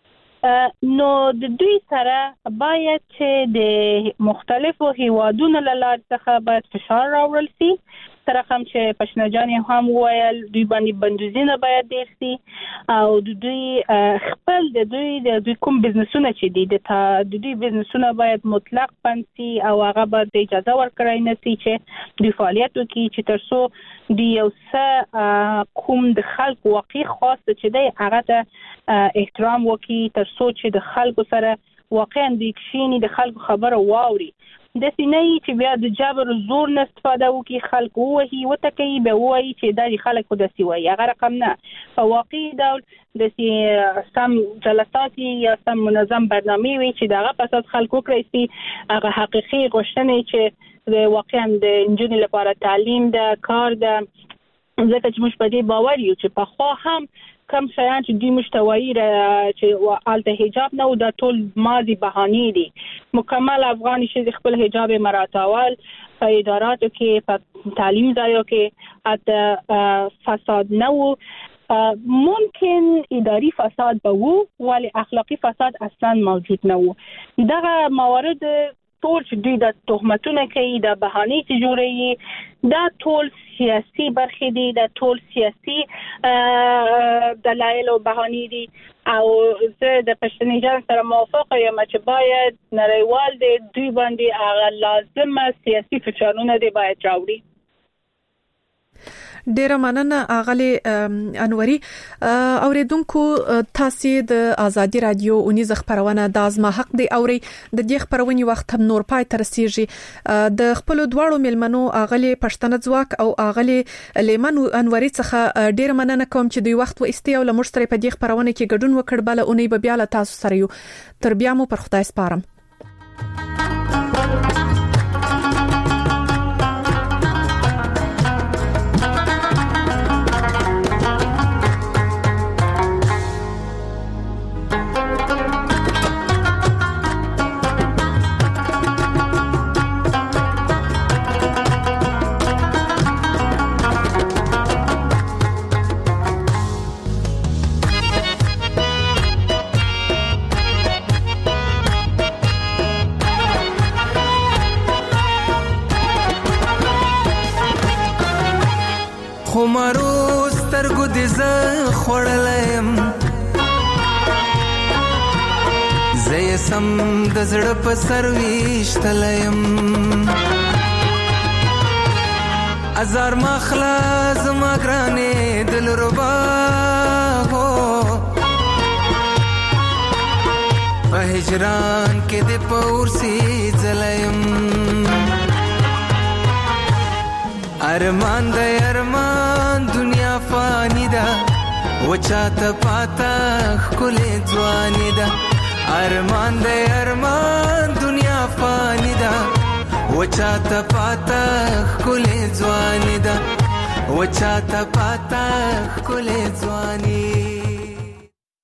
نو د دوی سره باید چې د مختلفو هیوادونو له لارې څخه باید فشار راوړل شي. تر کوم چې پښنجان هم ویل دوی باندې بندوزینه باید ډیر شي، او د دوی خپل د دوی د دوی کوم بزنسونه چې دي د دوی بزنسونه باید مطلق بند شي او هغه باید اجازه ورکړای نه شي چې دوی فعالیت وکړي، چې تر څو د یو څه کوم د خلک واقعي خاص چې دی هغه ته احترام وکړي، تر څو چې د خلکو سره واقعا د کښینی د خلکو خبره واوري. د سینې چې بیا د جبر زور نه استفاده وکړي، خلک وهي وتکي به وایي چې دا خلک خو د سیوي هغه رقم نه. په واقعي ډول د سم جلسات یا سم منظم برنامه وي چې دغه په اساس خلکو کړی سي هغه حقيقي غوښتنې چې واقعا د انجونی لپاره تعلیم ده، کار ده، ځکه چې موږ په دې باور یو چې په خو هم کم شایان چې دوی مشتوایی را چې آلته حجاب نه و دا ټول ماضی بهانه دي. مکمل افغانی چې خپل حجاب مراتاول په اداراتو کې په تعلیم ځایو کې حتی فساد نه و. ممکن اداری فساد به وو ولی اخلاقی فساد اصلا موجود نه وو. دغه موارد ټول چې دوی د تهمتونه کوي، د بهانې چې جوړوي، دا ټول سیاسي برخې دي، دا ټول سیاسي دلایل او بهانې دي. او زه د پښتني جان سره موافقه یم چې باید نړیوال دی دوی باندې هغه لازمه سیاسي فشارونه دی باید راوړي. ډیره مننه اغلی انوري. اوریدونکو تاسو د ازادي رادیو اونیز خبرونه د ازما حق دی اوري د دې خبرونې وخت هم نور پای تر رسیږي. د خپل دواړو ملمنو اغلی پښتنه ځواک او اغلی لیمن انوري څخه ډیره مننه کوم چې دوی وخت و استی او لمشتري په دې خبرونه کې ګډون وکړ. بل اونۍ به بیا له تاسو سره یو. تر بیا مو پر خدای سپارم. ز خړلم زې سم د زړه په سر ویشتلم ازار مخلا زما ګرانې دلربا هو په هجران کې د پورسي ځلم ارمان د ارمان دنیا فانی ده وچاته پاتا خلې ځواني ده ارمان د ارمان دنیا فانی ده وچاته پاتا خلې ځواني ده وچاته پاتا خلې ځواني